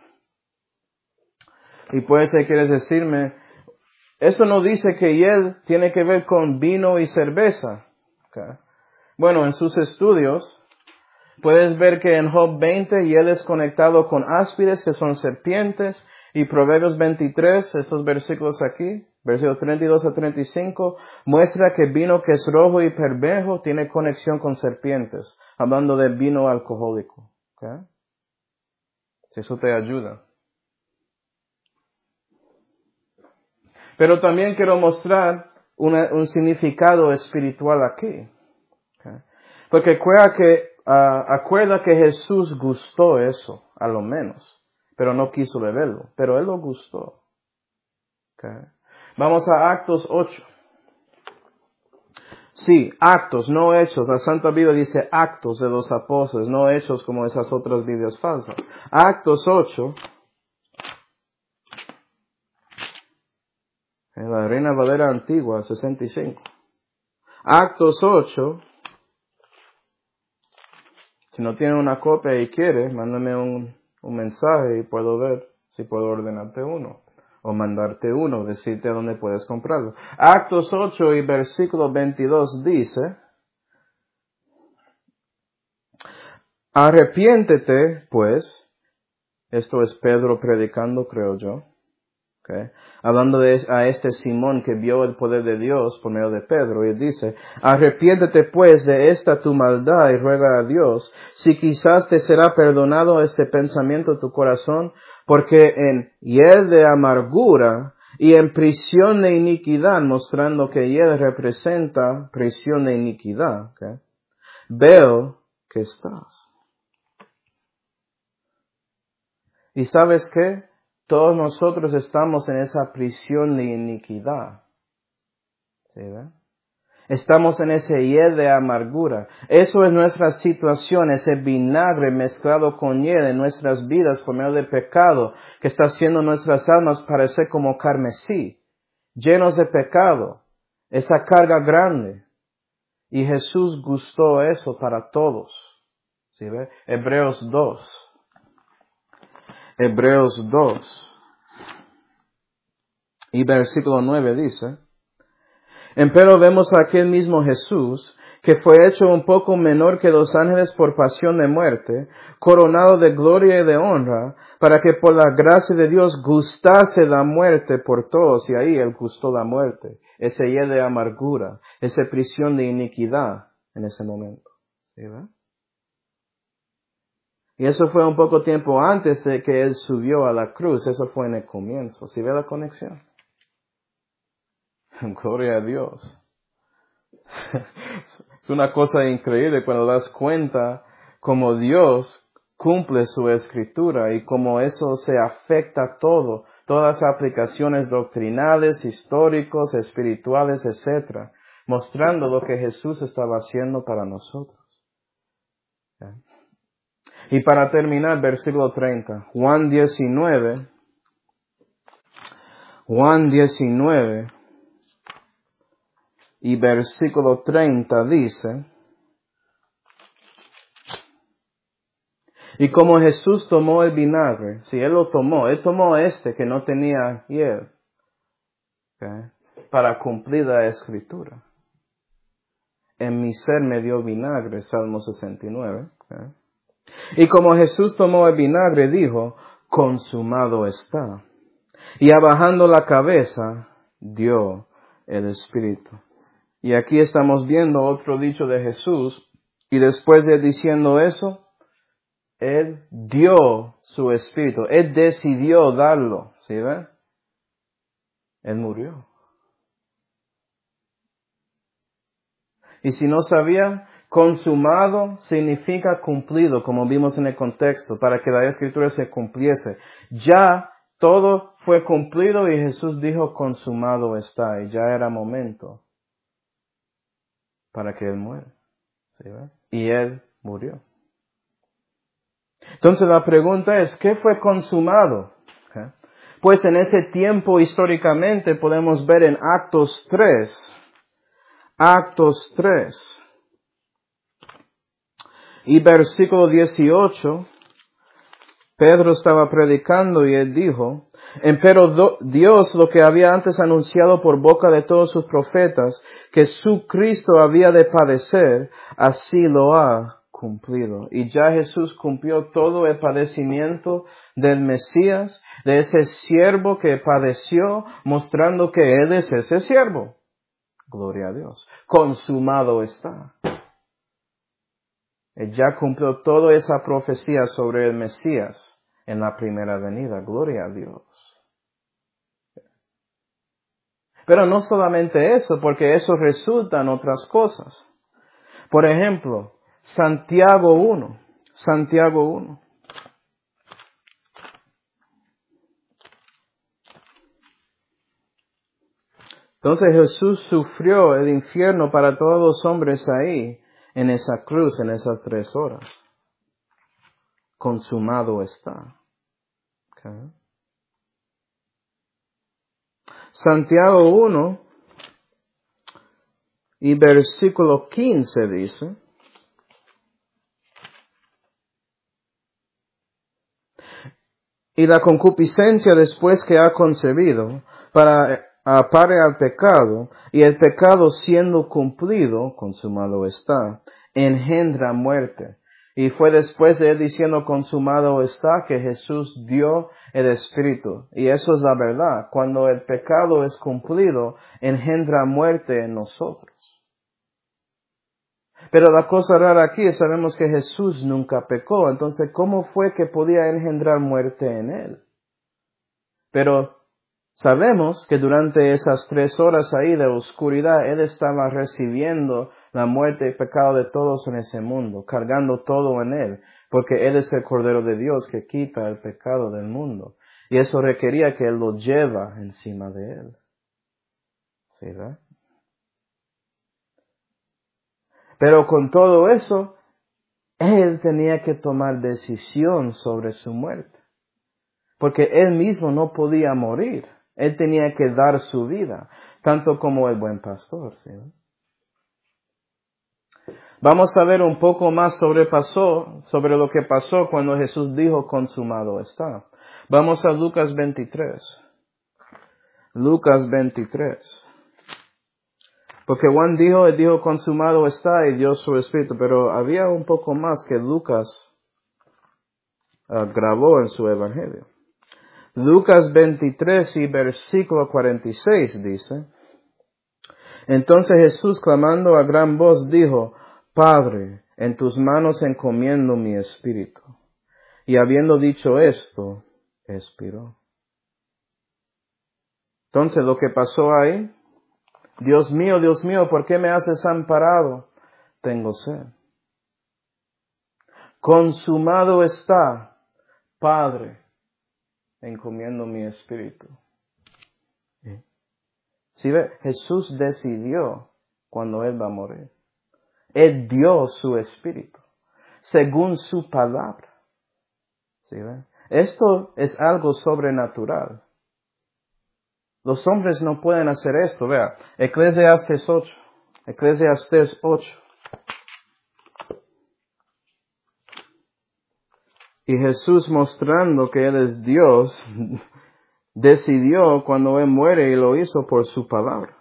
Y puede ser, quieres decirme, eso no dice que hiel tiene que ver con vino y cerveza. Okay. Bueno, en sus estudios, puedes ver que en Job veinte, hiel es conectado con áspides, que son serpientes, y Proverbios veintitrés, estos versículos aquí, versículos treinta y dos a treinta y cinco, muestra que vino que es rojo y perverso tiene conexión con serpientes, hablando de vino alcohólico. ¿Okay? Si eso te ayuda. Pero también quiero mostrar una, un significado espiritual aquí. ¿Okay? Porque acuerda que, uh, acuerda que Jesús gustó eso, a lo menos, pero no quiso beberlo, pero él lo gustó. ¿Okay? Vamos a Actos ocho. Sí, Actos, no Hechos. La Santa Biblia dice Actos de los Apóstoles, no Hechos como esas otras Biblias falsas. Actos ocho. En la Reina Valera Antigua, sesenta y cinco. Actos ocho. Si no tiene una copia y quiere, mándame un, un mensaje y puedo ver si puedo ordenarte uno. O mandarte uno, decirte dónde puedes comprarlo. Actos ocho y versículo veintidós dice, arrepiéntete, pues, esto es Pedro predicando, creo yo, Okay. Hablando de a este Simón que vio el poder de Dios por medio de Pedro, y él dice, arrepiéntete pues de esta tu maldad y ruega a Dios, si quizás te será perdonado este pensamiento de tu corazón, porque en hiel de amargura y en prisión de iniquidad, mostrando que hiel representa prisión de iniquidad, okay, veo que estás. ¿Y sabes qué? Todos nosotros estamos en esa prisión de iniquidad. ¿Sí, ve? Estamos en ese hiel de amargura. Eso es nuestra situación, ese vinagre mezclado con hiel en nuestras vidas por medio del pecado que está haciendo nuestras almas parecer como carmesí, llenos de pecado, esa carga grande. Y Jesús gustó eso para todos. ¿Sí, ve? Hebreos dos. Hebreos dos. Y versículo nueve dice, empero vemos a aquel mismo Jesús, que fue hecho un poco menor que los ángeles por pasión de muerte, coronado de gloria y de honra, para que por la gracia de Dios gustase la muerte por todos. Y ahí él gustó la muerte, ese hiel de amargura, esa prisión de iniquidad en ese momento. ¿Sí, verdad? Y eso fue un poco tiempo antes de que él subió a la cruz. Eso fue en el comienzo. ¿Sí ve la conexión? Gloria a Dios. Es una cosa increíble cuando das cuenta cómo Dios cumple su escritura y cómo eso se afecta a todo, todas las aplicaciones doctrinales, históricos, espirituales, etcétera, mostrando lo que Jesús estaba haciendo para nosotros. Y para terminar, versículo treinta, Juan diecinueve, Juan diecinueve, y versículo treinta dice, y como Jesús tomó el vinagre, si Él lo tomó, Él tomó este que no tenía hiel, ¿okay?, para cumplir la escritura. En mi ser me dio vinagre, Salmo sesenta y nueve. ¿Okay? Y como Jesús tomó el vinagre, dijo, consumado está. Y abajando la cabeza, dio el Espíritu. Y aquí estamos viendo otro dicho de Jesús, y después de diciendo eso, Él dio su Espíritu. Él decidió darlo. ¿Sí ve? Él murió. Y si no sabían, consumado significa cumplido, como vimos en el contexto, para que la Escritura se cumpliese. Ya todo fue cumplido y Jesús dijo, consumado está, y ya era momento para que Él muera. ¿Sí ve? Y Él murió. Entonces la pregunta es, ¿qué fue consumado? ¿Okay? Pues en ese tiempo históricamente podemos ver en Actos tres, Actos tres, y versículo dieciocho, Pedro estaba predicando y él dijo, empero Dios lo que había antes anunciado por boca de todos sus profetas, que su Cristo había de padecer, así lo ha cumplido. Y ya Jesús cumplió todo el padecimiento del Mesías, de ese siervo que padeció, mostrando que Él es ese siervo. Gloria a Dios. Consumado está. Él ya cumplió toda esa profecía sobre el Mesías en la primera venida. Gloria a Dios. Pero no solamente eso, porque eso resulta en otras cosas. Por ejemplo, Santiago uno. Santiago uno. Entonces Jesús sufrió el infierno para todos los hombres ahí, en esa cruz, en esas tres horas. Consumado está. Okay. Santiago uno y versículo quince dice, y la concupiscencia después que ha concebido, para apare al pecado, y el pecado siendo cumplido, consumado está, engendra muerte. Y fue después de él diciendo consumado está que Jesús dio el Espíritu. Y eso es la verdad. Cuando el pecado es cumplido, engendra muerte en nosotros. Pero la cosa rara aquí es sabemos que Jesús nunca pecó. Entonces, ¿cómo fue que podía engendrar muerte en él? Pero sabemos que durante esas tres horas ahí de oscuridad, Él estaba recibiendo la muerte y pecado de todos en ese mundo, cargando todo en Él, porque Él es el Cordero de Dios que quita el pecado del mundo. Y eso requería que Él lo lleva encima de Él. ¿Sí, verdad? Pero con todo eso, Él tenía que tomar decisión sobre su muerte, porque Él mismo no podía morir. Él tenía que dar su vida, tanto como el buen pastor. ¿Sí? Vamos a ver un poco más sobre, pasó, sobre lo que pasó cuando Jesús dijo consumado está. Vamos a Lucas veintitrés. Lucas veintitrés. Porque Juan dijo, él dijo consumado está y dio su espíritu, pero había un poco más que Lucas uh, grabó en su evangelio. Lucas veintitrés y versículo cuarenta y seis dice, entonces Jesús clamando a gran voz dijo, Padre, en tus manos encomiendo mi espíritu. Y habiendo dicho esto, expiró. Entonces lo que pasó ahí, Dios mío, Dios mío, ¿por qué me has desamparado? Tengo sed. Consumado está, Padre, encomiendo mi espíritu. Si ve, Jesús decidió cuando Él va a morir. Él dio su espíritu, según su palabra. ¿Sí ve? Esto es algo sobrenatural. Los hombres no pueden hacer esto. Vea, Eclesiastes ocho. Eclesiastes ocho. Y Jesús mostrando que Él es Dios, decidió cuando Él muere y lo hizo por su palabra.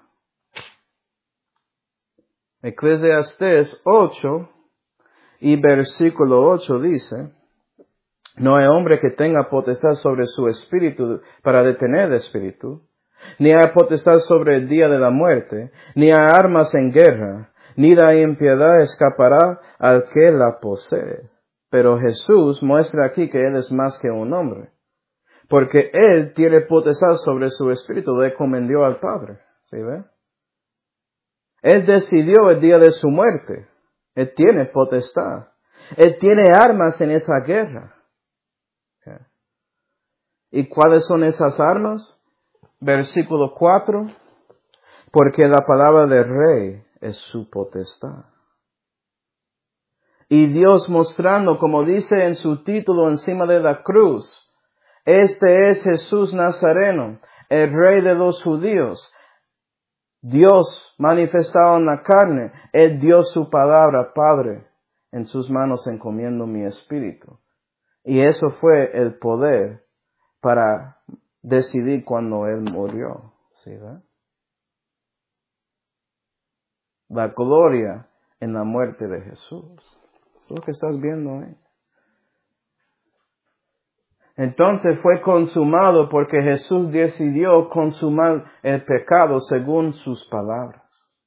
Eclesiastes ocho y versículo ocho dice, no hay hombre que tenga potestad sobre su espíritu para detener el espíritu, ni hay potestad sobre el día de la muerte, ni hay armas en guerra, ni la impiedad escapará al que la posee. Pero Jesús muestra aquí que Él es más que un hombre, porque Él tiene potestad sobre su espíritu, le encomendó al Padre. ¿Sí ve? Él decidió el día de su muerte. Él tiene potestad. Él tiene armas en esa guerra. ¿Y cuáles son esas armas? Versículo cuatro. Porque la palabra del rey es su potestad. Y Dios mostrando, como dice en su título encima de la cruz, este es Jesús Nazareno, el rey de los judíos. Dios manifestado en la carne, Él dio su palabra, Padre, en sus manos encomiendo mi espíritu. Y eso fue el poder para decidir cuando Él murió. ¿Sí, verdad? La gloria en la muerte de Jesús. Eso es lo que estás viendo ahí. Entonces fue consumado porque Jesús decidió consumar el pecado según sus palabras.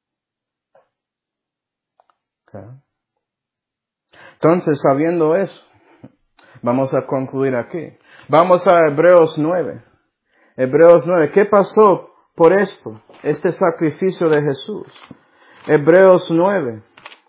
Okay. Entonces, sabiendo eso, vamos a concluir aquí. Vamos a Hebreos nueve. Hebreos nueve. ¿Qué pasó por esto? Este sacrificio de Jesús. Hebreos nueve.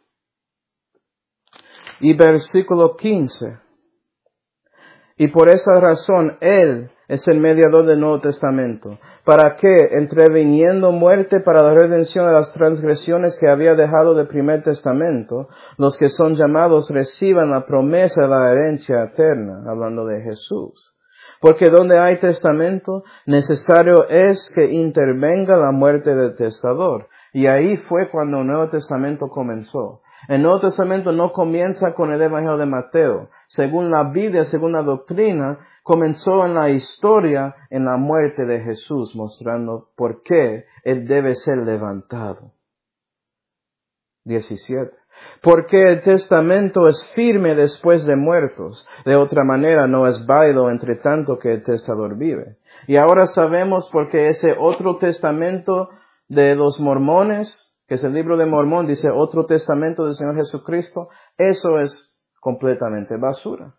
Y versículo quince. Y por esa razón Él es el mediador del Nuevo Testamento, para que, entreviniendo muerte para la redención de las transgresiones que había dejado del primer testamento, los que son llamados reciban la promesa de la herencia eterna, hablando de Jesús. Porque donde hay testamento, necesario es que intervenga la muerte del testador. Y ahí fue cuando el Nuevo Testamento comenzó. El Nuevo Testamento no comienza con el Evangelio de Mateo. Según la Biblia, según la doctrina, comenzó en la historia, en la muerte de Jesús, mostrando por qué Él debe ser levantado. diecisiete. Porque el testamento es firme después de muertos. De otra manera no es válido entre tanto que el testador vive. Y ahora sabemos por qué ese otro testamento de los mormones, que es el libro de Mormón, dice otro testamento del Señor Jesucristo, eso es completamente basura.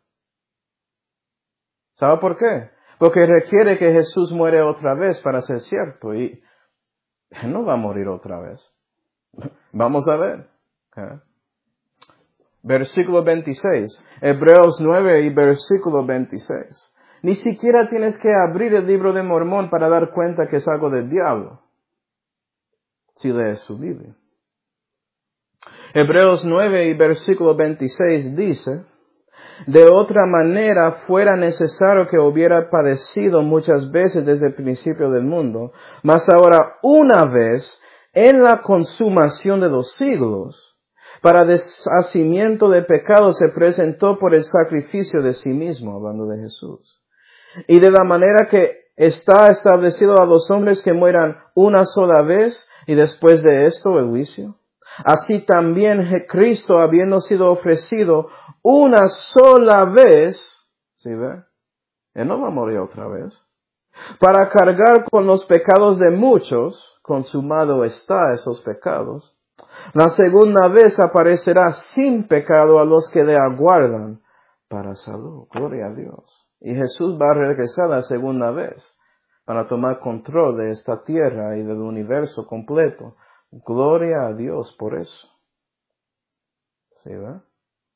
¿Sabe por qué? Porque requiere que Jesús muere otra vez para ser cierto. Y Él no va a morir otra vez. Vamos a ver. ¿Okay? Versículo veintiséis. Hebreos nueve y versículo veintiséis. Ni siquiera tienes que abrir el libro de Mormón para dar cuenta que es algo del diablo. Si lees su Biblia. Hebreos nueve y versículo veintiséis dice, de otra manera fuera necesario que hubiera padecido muchas veces desde el principio del mundo, mas ahora una vez en la consumación de los siglos, para deshacimiento de pecados se presentó por el sacrificio de sí mismo, hablando de Jesús. Y de la manera que está establecido a los hombres que mueran una sola vez y después de esto el juicio. Así también Cristo, habiendo sido ofrecido una sola vez, ¿sí ve? Él no va a morir otra vez. Para cargar con los pecados de muchos, consumado está esos pecados. La segunda vez aparecerá sin pecado a los que le aguardan para salud. Gloria a Dios. Y Jesús va a regresar la segunda vez para tomar control de esta tierra y del universo completo. Gloria a Dios por eso. ¿Sí, verdad?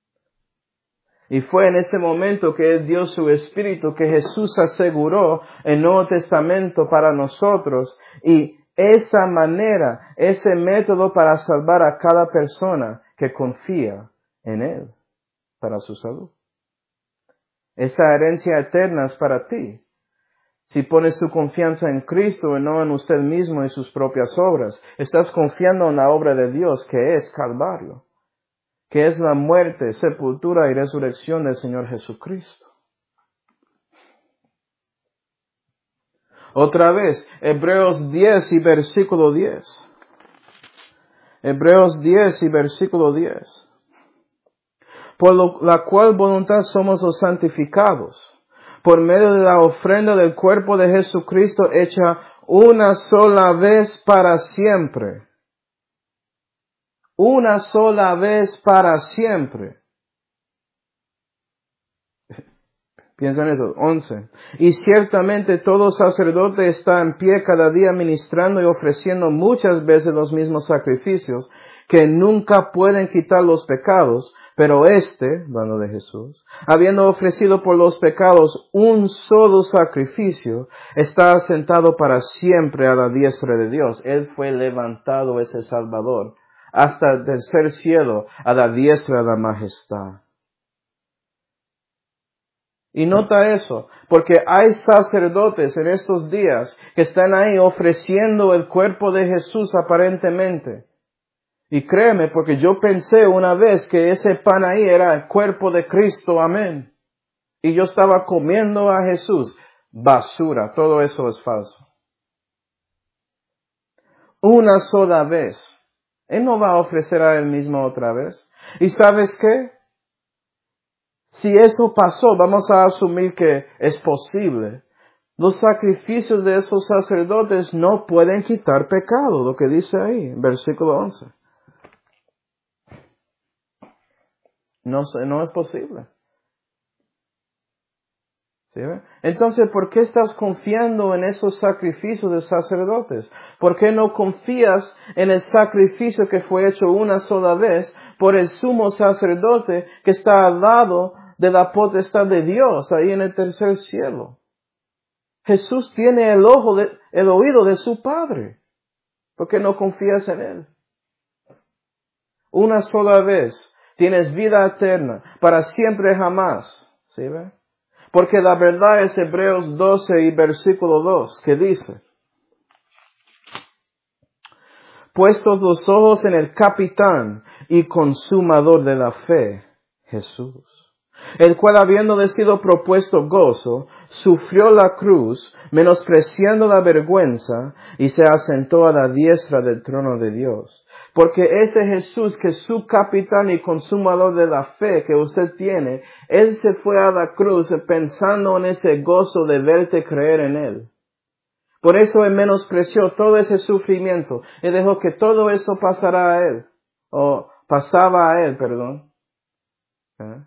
Y fue en ese momento que Él dio su Espíritu, que Jesús aseguró el Nuevo Testamento para nosotros. Y esa manera, ese método para salvar a cada persona que confía en Él para su salud. Esa herencia eterna es para ti. Si pones su confianza en Cristo y no en usted mismo y sus propias obras, estás confiando en la obra de Dios que es Calvario, que es la muerte, sepultura y resurrección del Señor Jesucristo. Otra vez, Hebreos diez y versículo diez. Hebreos diez y versículo diez. Por lo, la cual voluntad somos los santificados, por medio de la ofrenda del cuerpo de Jesucristo hecha una sola vez para siempre. Una sola vez para siempre. Piensa en eso. once. Y ciertamente todo sacerdote está en pie cada día ministrando y ofreciendo muchas veces los mismos sacrificios que nunca pueden quitar los pecados, pero este, hablando de Jesús, habiendo ofrecido por los pecados un solo sacrificio, está sentado para siempre a la diestra de Dios. Él fue levantado, ese Salvador, hasta el tercer cielo, a la diestra de la majestad. Y nota eso, porque hay sacerdotes en estos días que están ahí ofreciendo el cuerpo de Jesús aparentemente. Y créeme, porque yo pensé una vez que ese pan ahí era el cuerpo de Cristo, amén. Y yo estaba comiendo a Jesús. Basura, todo eso es falso. Una sola vez. Él no va a ofrecer a Él mismo otra vez. ¿Y sabes qué? Si eso pasó, vamos a asumir que es posible. Los sacrificios de esos sacerdotes no pueden quitar pecado, lo que dice ahí, versículo once. No, no es posible. ¿Sí? Entonces, ¿por qué estás confiando en esos sacrificios de sacerdotes? ¿Por qué no confías en el sacrificio que fue hecho una sola vez por el sumo sacerdote que está al lado de la potestad de Dios, ahí en el tercer cielo? Jesús tiene el ojo de, el oído de su Padre. ¿Por qué no confías en Él? Una sola vez tienes vida eterna, para siempre jamás. ¿Sí ve? Porque la verdad es Hebreos doce y versículo dos, que dice, puestos los ojos en el capitán y consumador de la fe, Jesús, el cual habiendo sido propuesto gozo, sufrió la cruz, menospreciando la vergüenza, y se asentó a la diestra del trono de Dios. Porque ese Jesús, que es su capitán y consumador de la fe que usted tiene, Él se fue a la cruz pensando en ese gozo de verte creer en Él. Por eso Él menospreció todo ese sufrimiento y dejó que todo eso pasara a Él, o pasaba a Él, perdón. ¿Eh?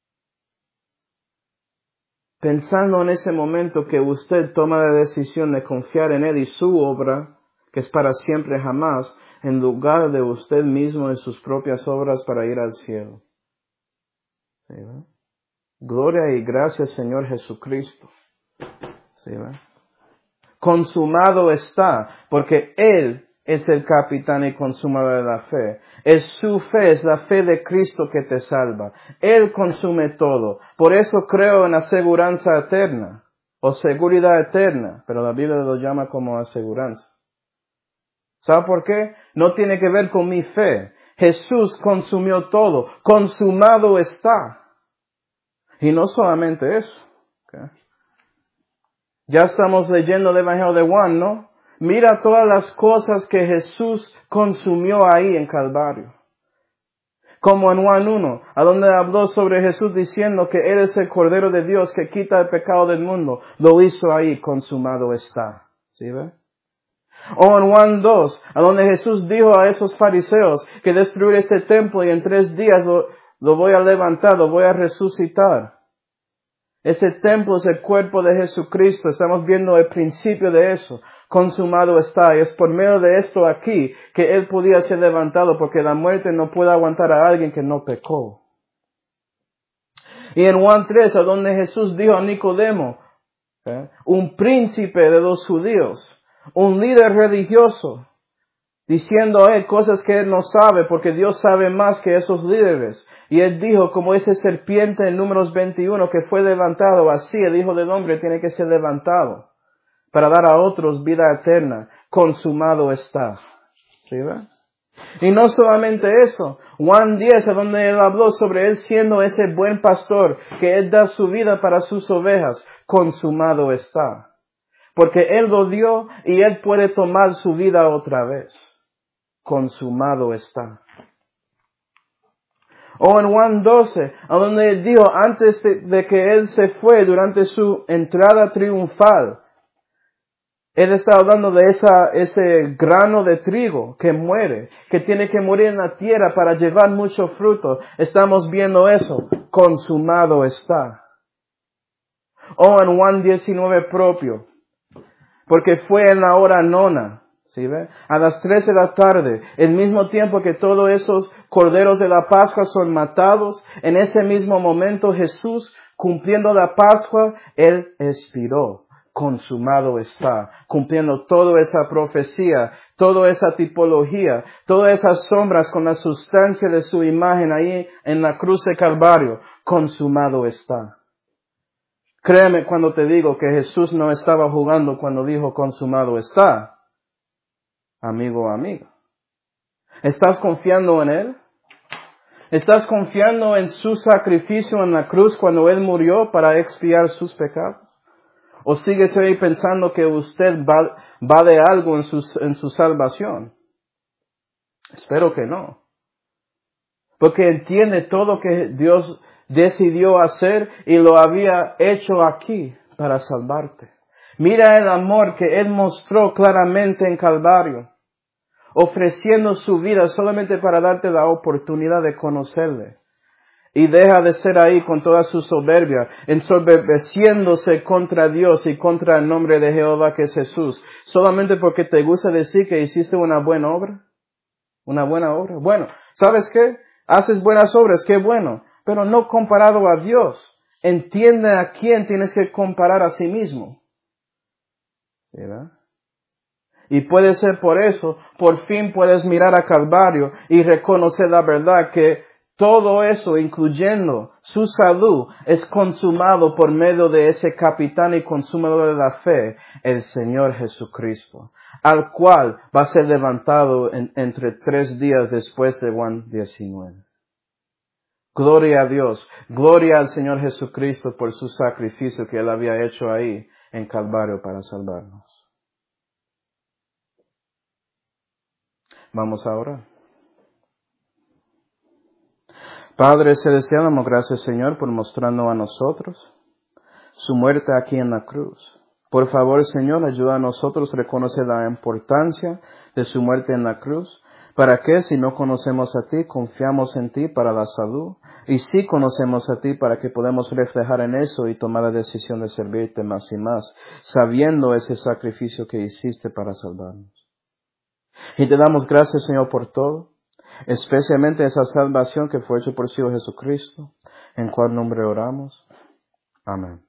Pensando en ese momento que usted toma la decisión de confiar en Él y su obra, que es para siempre jamás, en lugar de usted mismo y sus propias obras para ir al cielo. ¿Sí, ¿verdad? Gloria y gracias, Señor Jesucristo. ¿Sí, ¿verdad? Consumado está, porque Él es el capitán y consumador de la fe. Es su fe, es la fe de Cristo que te salva. Él consume todo. Por eso creo en aseguranza eterna, o seguridad eterna, pero la Biblia lo llama como aseguranza. ¿Sabe por qué? No tiene que ver con mi fe. Jesús consumió todo. Consumado está. Y no solamente eso. ¿Okay? Ya estamos leyendo el Evangelio de Juan, ¿no? Mira todas las cosas que Jesús consumió ahí en Calvario. Como en Juan uno, a donde habló sobre Jesús diciendo que Él es el Cordero de Dios que quita el pecado del mundo. Lo hizo ahí, consumado está. ¿Sí ve? O en Juan dos, a donde Jesús dijo a esos fariseos que destruir este templo y en tres días lo, lo voy a levantar, lo voy a resucitar. Ese templo es el cuerpo de Jesucristo. Estamos viendo el principio de eso. Consumado está. Y es por medio de esto aquí que Él podía ser levantado, porque la muerte no puede aguantar a alguien que no pecó. Y en Juan tres, a donde Jesús dijo a Nicodemo, ¿eh? un príncipe de los judíos, un líder religioso, diciendo a él cosas que él no sabe, porque Dios sabe más que esos líderes. Y él dijo, como ese serpiente en Números veintiuno que fue levantado, así el Hijo del Hombre tiene que ser levantado, para dar a otros vida eterna. Consumado está. ¿Sí ve? Y no solamente eso, Juan diez, a donde él habló sobre él siendo ese buen pastor, que él da su vida para sus ovejas. Consumado está. Porque él lo dio y él puede tomar su vida otra vez. Consumado está. O en Juan doce, a donde él dijo antes de, de que él se fue durante su entrada triunfal, él está hablando de esa, ese grano de trigo que muere, que tiene que morir en la tierra para llevar mucho fruto. Estamos viendo eso. Consumado está. O en Juan diecinueve propio, porque fue en la hora nona. ¿Sí ve? A las tres de la tarde, el mismo tiempo que todos esos corderos de la Pascua son matados, en ese mismo momento Jesús, cumpliendo la Pascua, Él expiró. Consumado está, cumpliendo toda esa profecía, toda esa tipología, todas esas sombras con la sustancia de su imagen ahí en la cruz de Calvario. Consumado está. Créeme cuando te digo que Jesús no estaba jugando cuando dijo consumado está. Amigo o amiga. ¿Estás confiando en Él? ¿Estás confiando en su sacrificio en la cruz cuando Él murió para expiar sus pecados? ¿O sigues ahí pensando que usted va, va de algo en su, en su salvación? Espero que no. Porque entiende todo lo que Dios decidió hacer y lo había hecho aquí para salvarte. Mira el amor que Él mostró claramente en Calvario, ofreciendo su vida solamente para darte la oportunidad de conocerle. Y deja de ser ahí con toda su soberbia, ensoberbeciéndose contra Dios y contra el nombre de Jehová que es Jesús, solamente porque te gusta decir que hiciste una buena obra. Una buena obra. Bueno, ¿sabes qué? Haces buenas obras, qué bueno, pero no comparado a Dios. Entiende a quién tienes que comparar a sí mismo. ¿Sí, verdad? Y puede ser por eso, por fin puedes mirar a Calvario y reconocer la verdad que todo eso, incluyendo su salud, es consumado por medio de ese capitán y consumador de la fe, el Señor Jesucristo, al cual va a ser levantado en, entre tres días después de Juan diecinueve. Gloria a Dios. Gloria al Señor Jesucristo por su sacrificio que Él había hecho ahí en Calvario para salvarnos. Vamos a orar. Padre celestial, damos gracias, Señor, por mostrarnos a nosotros su muerte aquí en la cruz. Por favor, Señor, ayuda a nosotros a reconocer la importancia de su muerte en la cruz, para que si no conocemos a ti, confiamos en ti para la salud, y si conocemos a ti, para que podamos reflejar en eso y tomar la decisión de servirte más y más, sabiendo ese sacrificio que hiciste para salvarnos. Y te damos gracias, Señor, por todo, especialmente esa salvación que fue hecha por el Señor Jesucristo, en cual nombre oramos. Amén.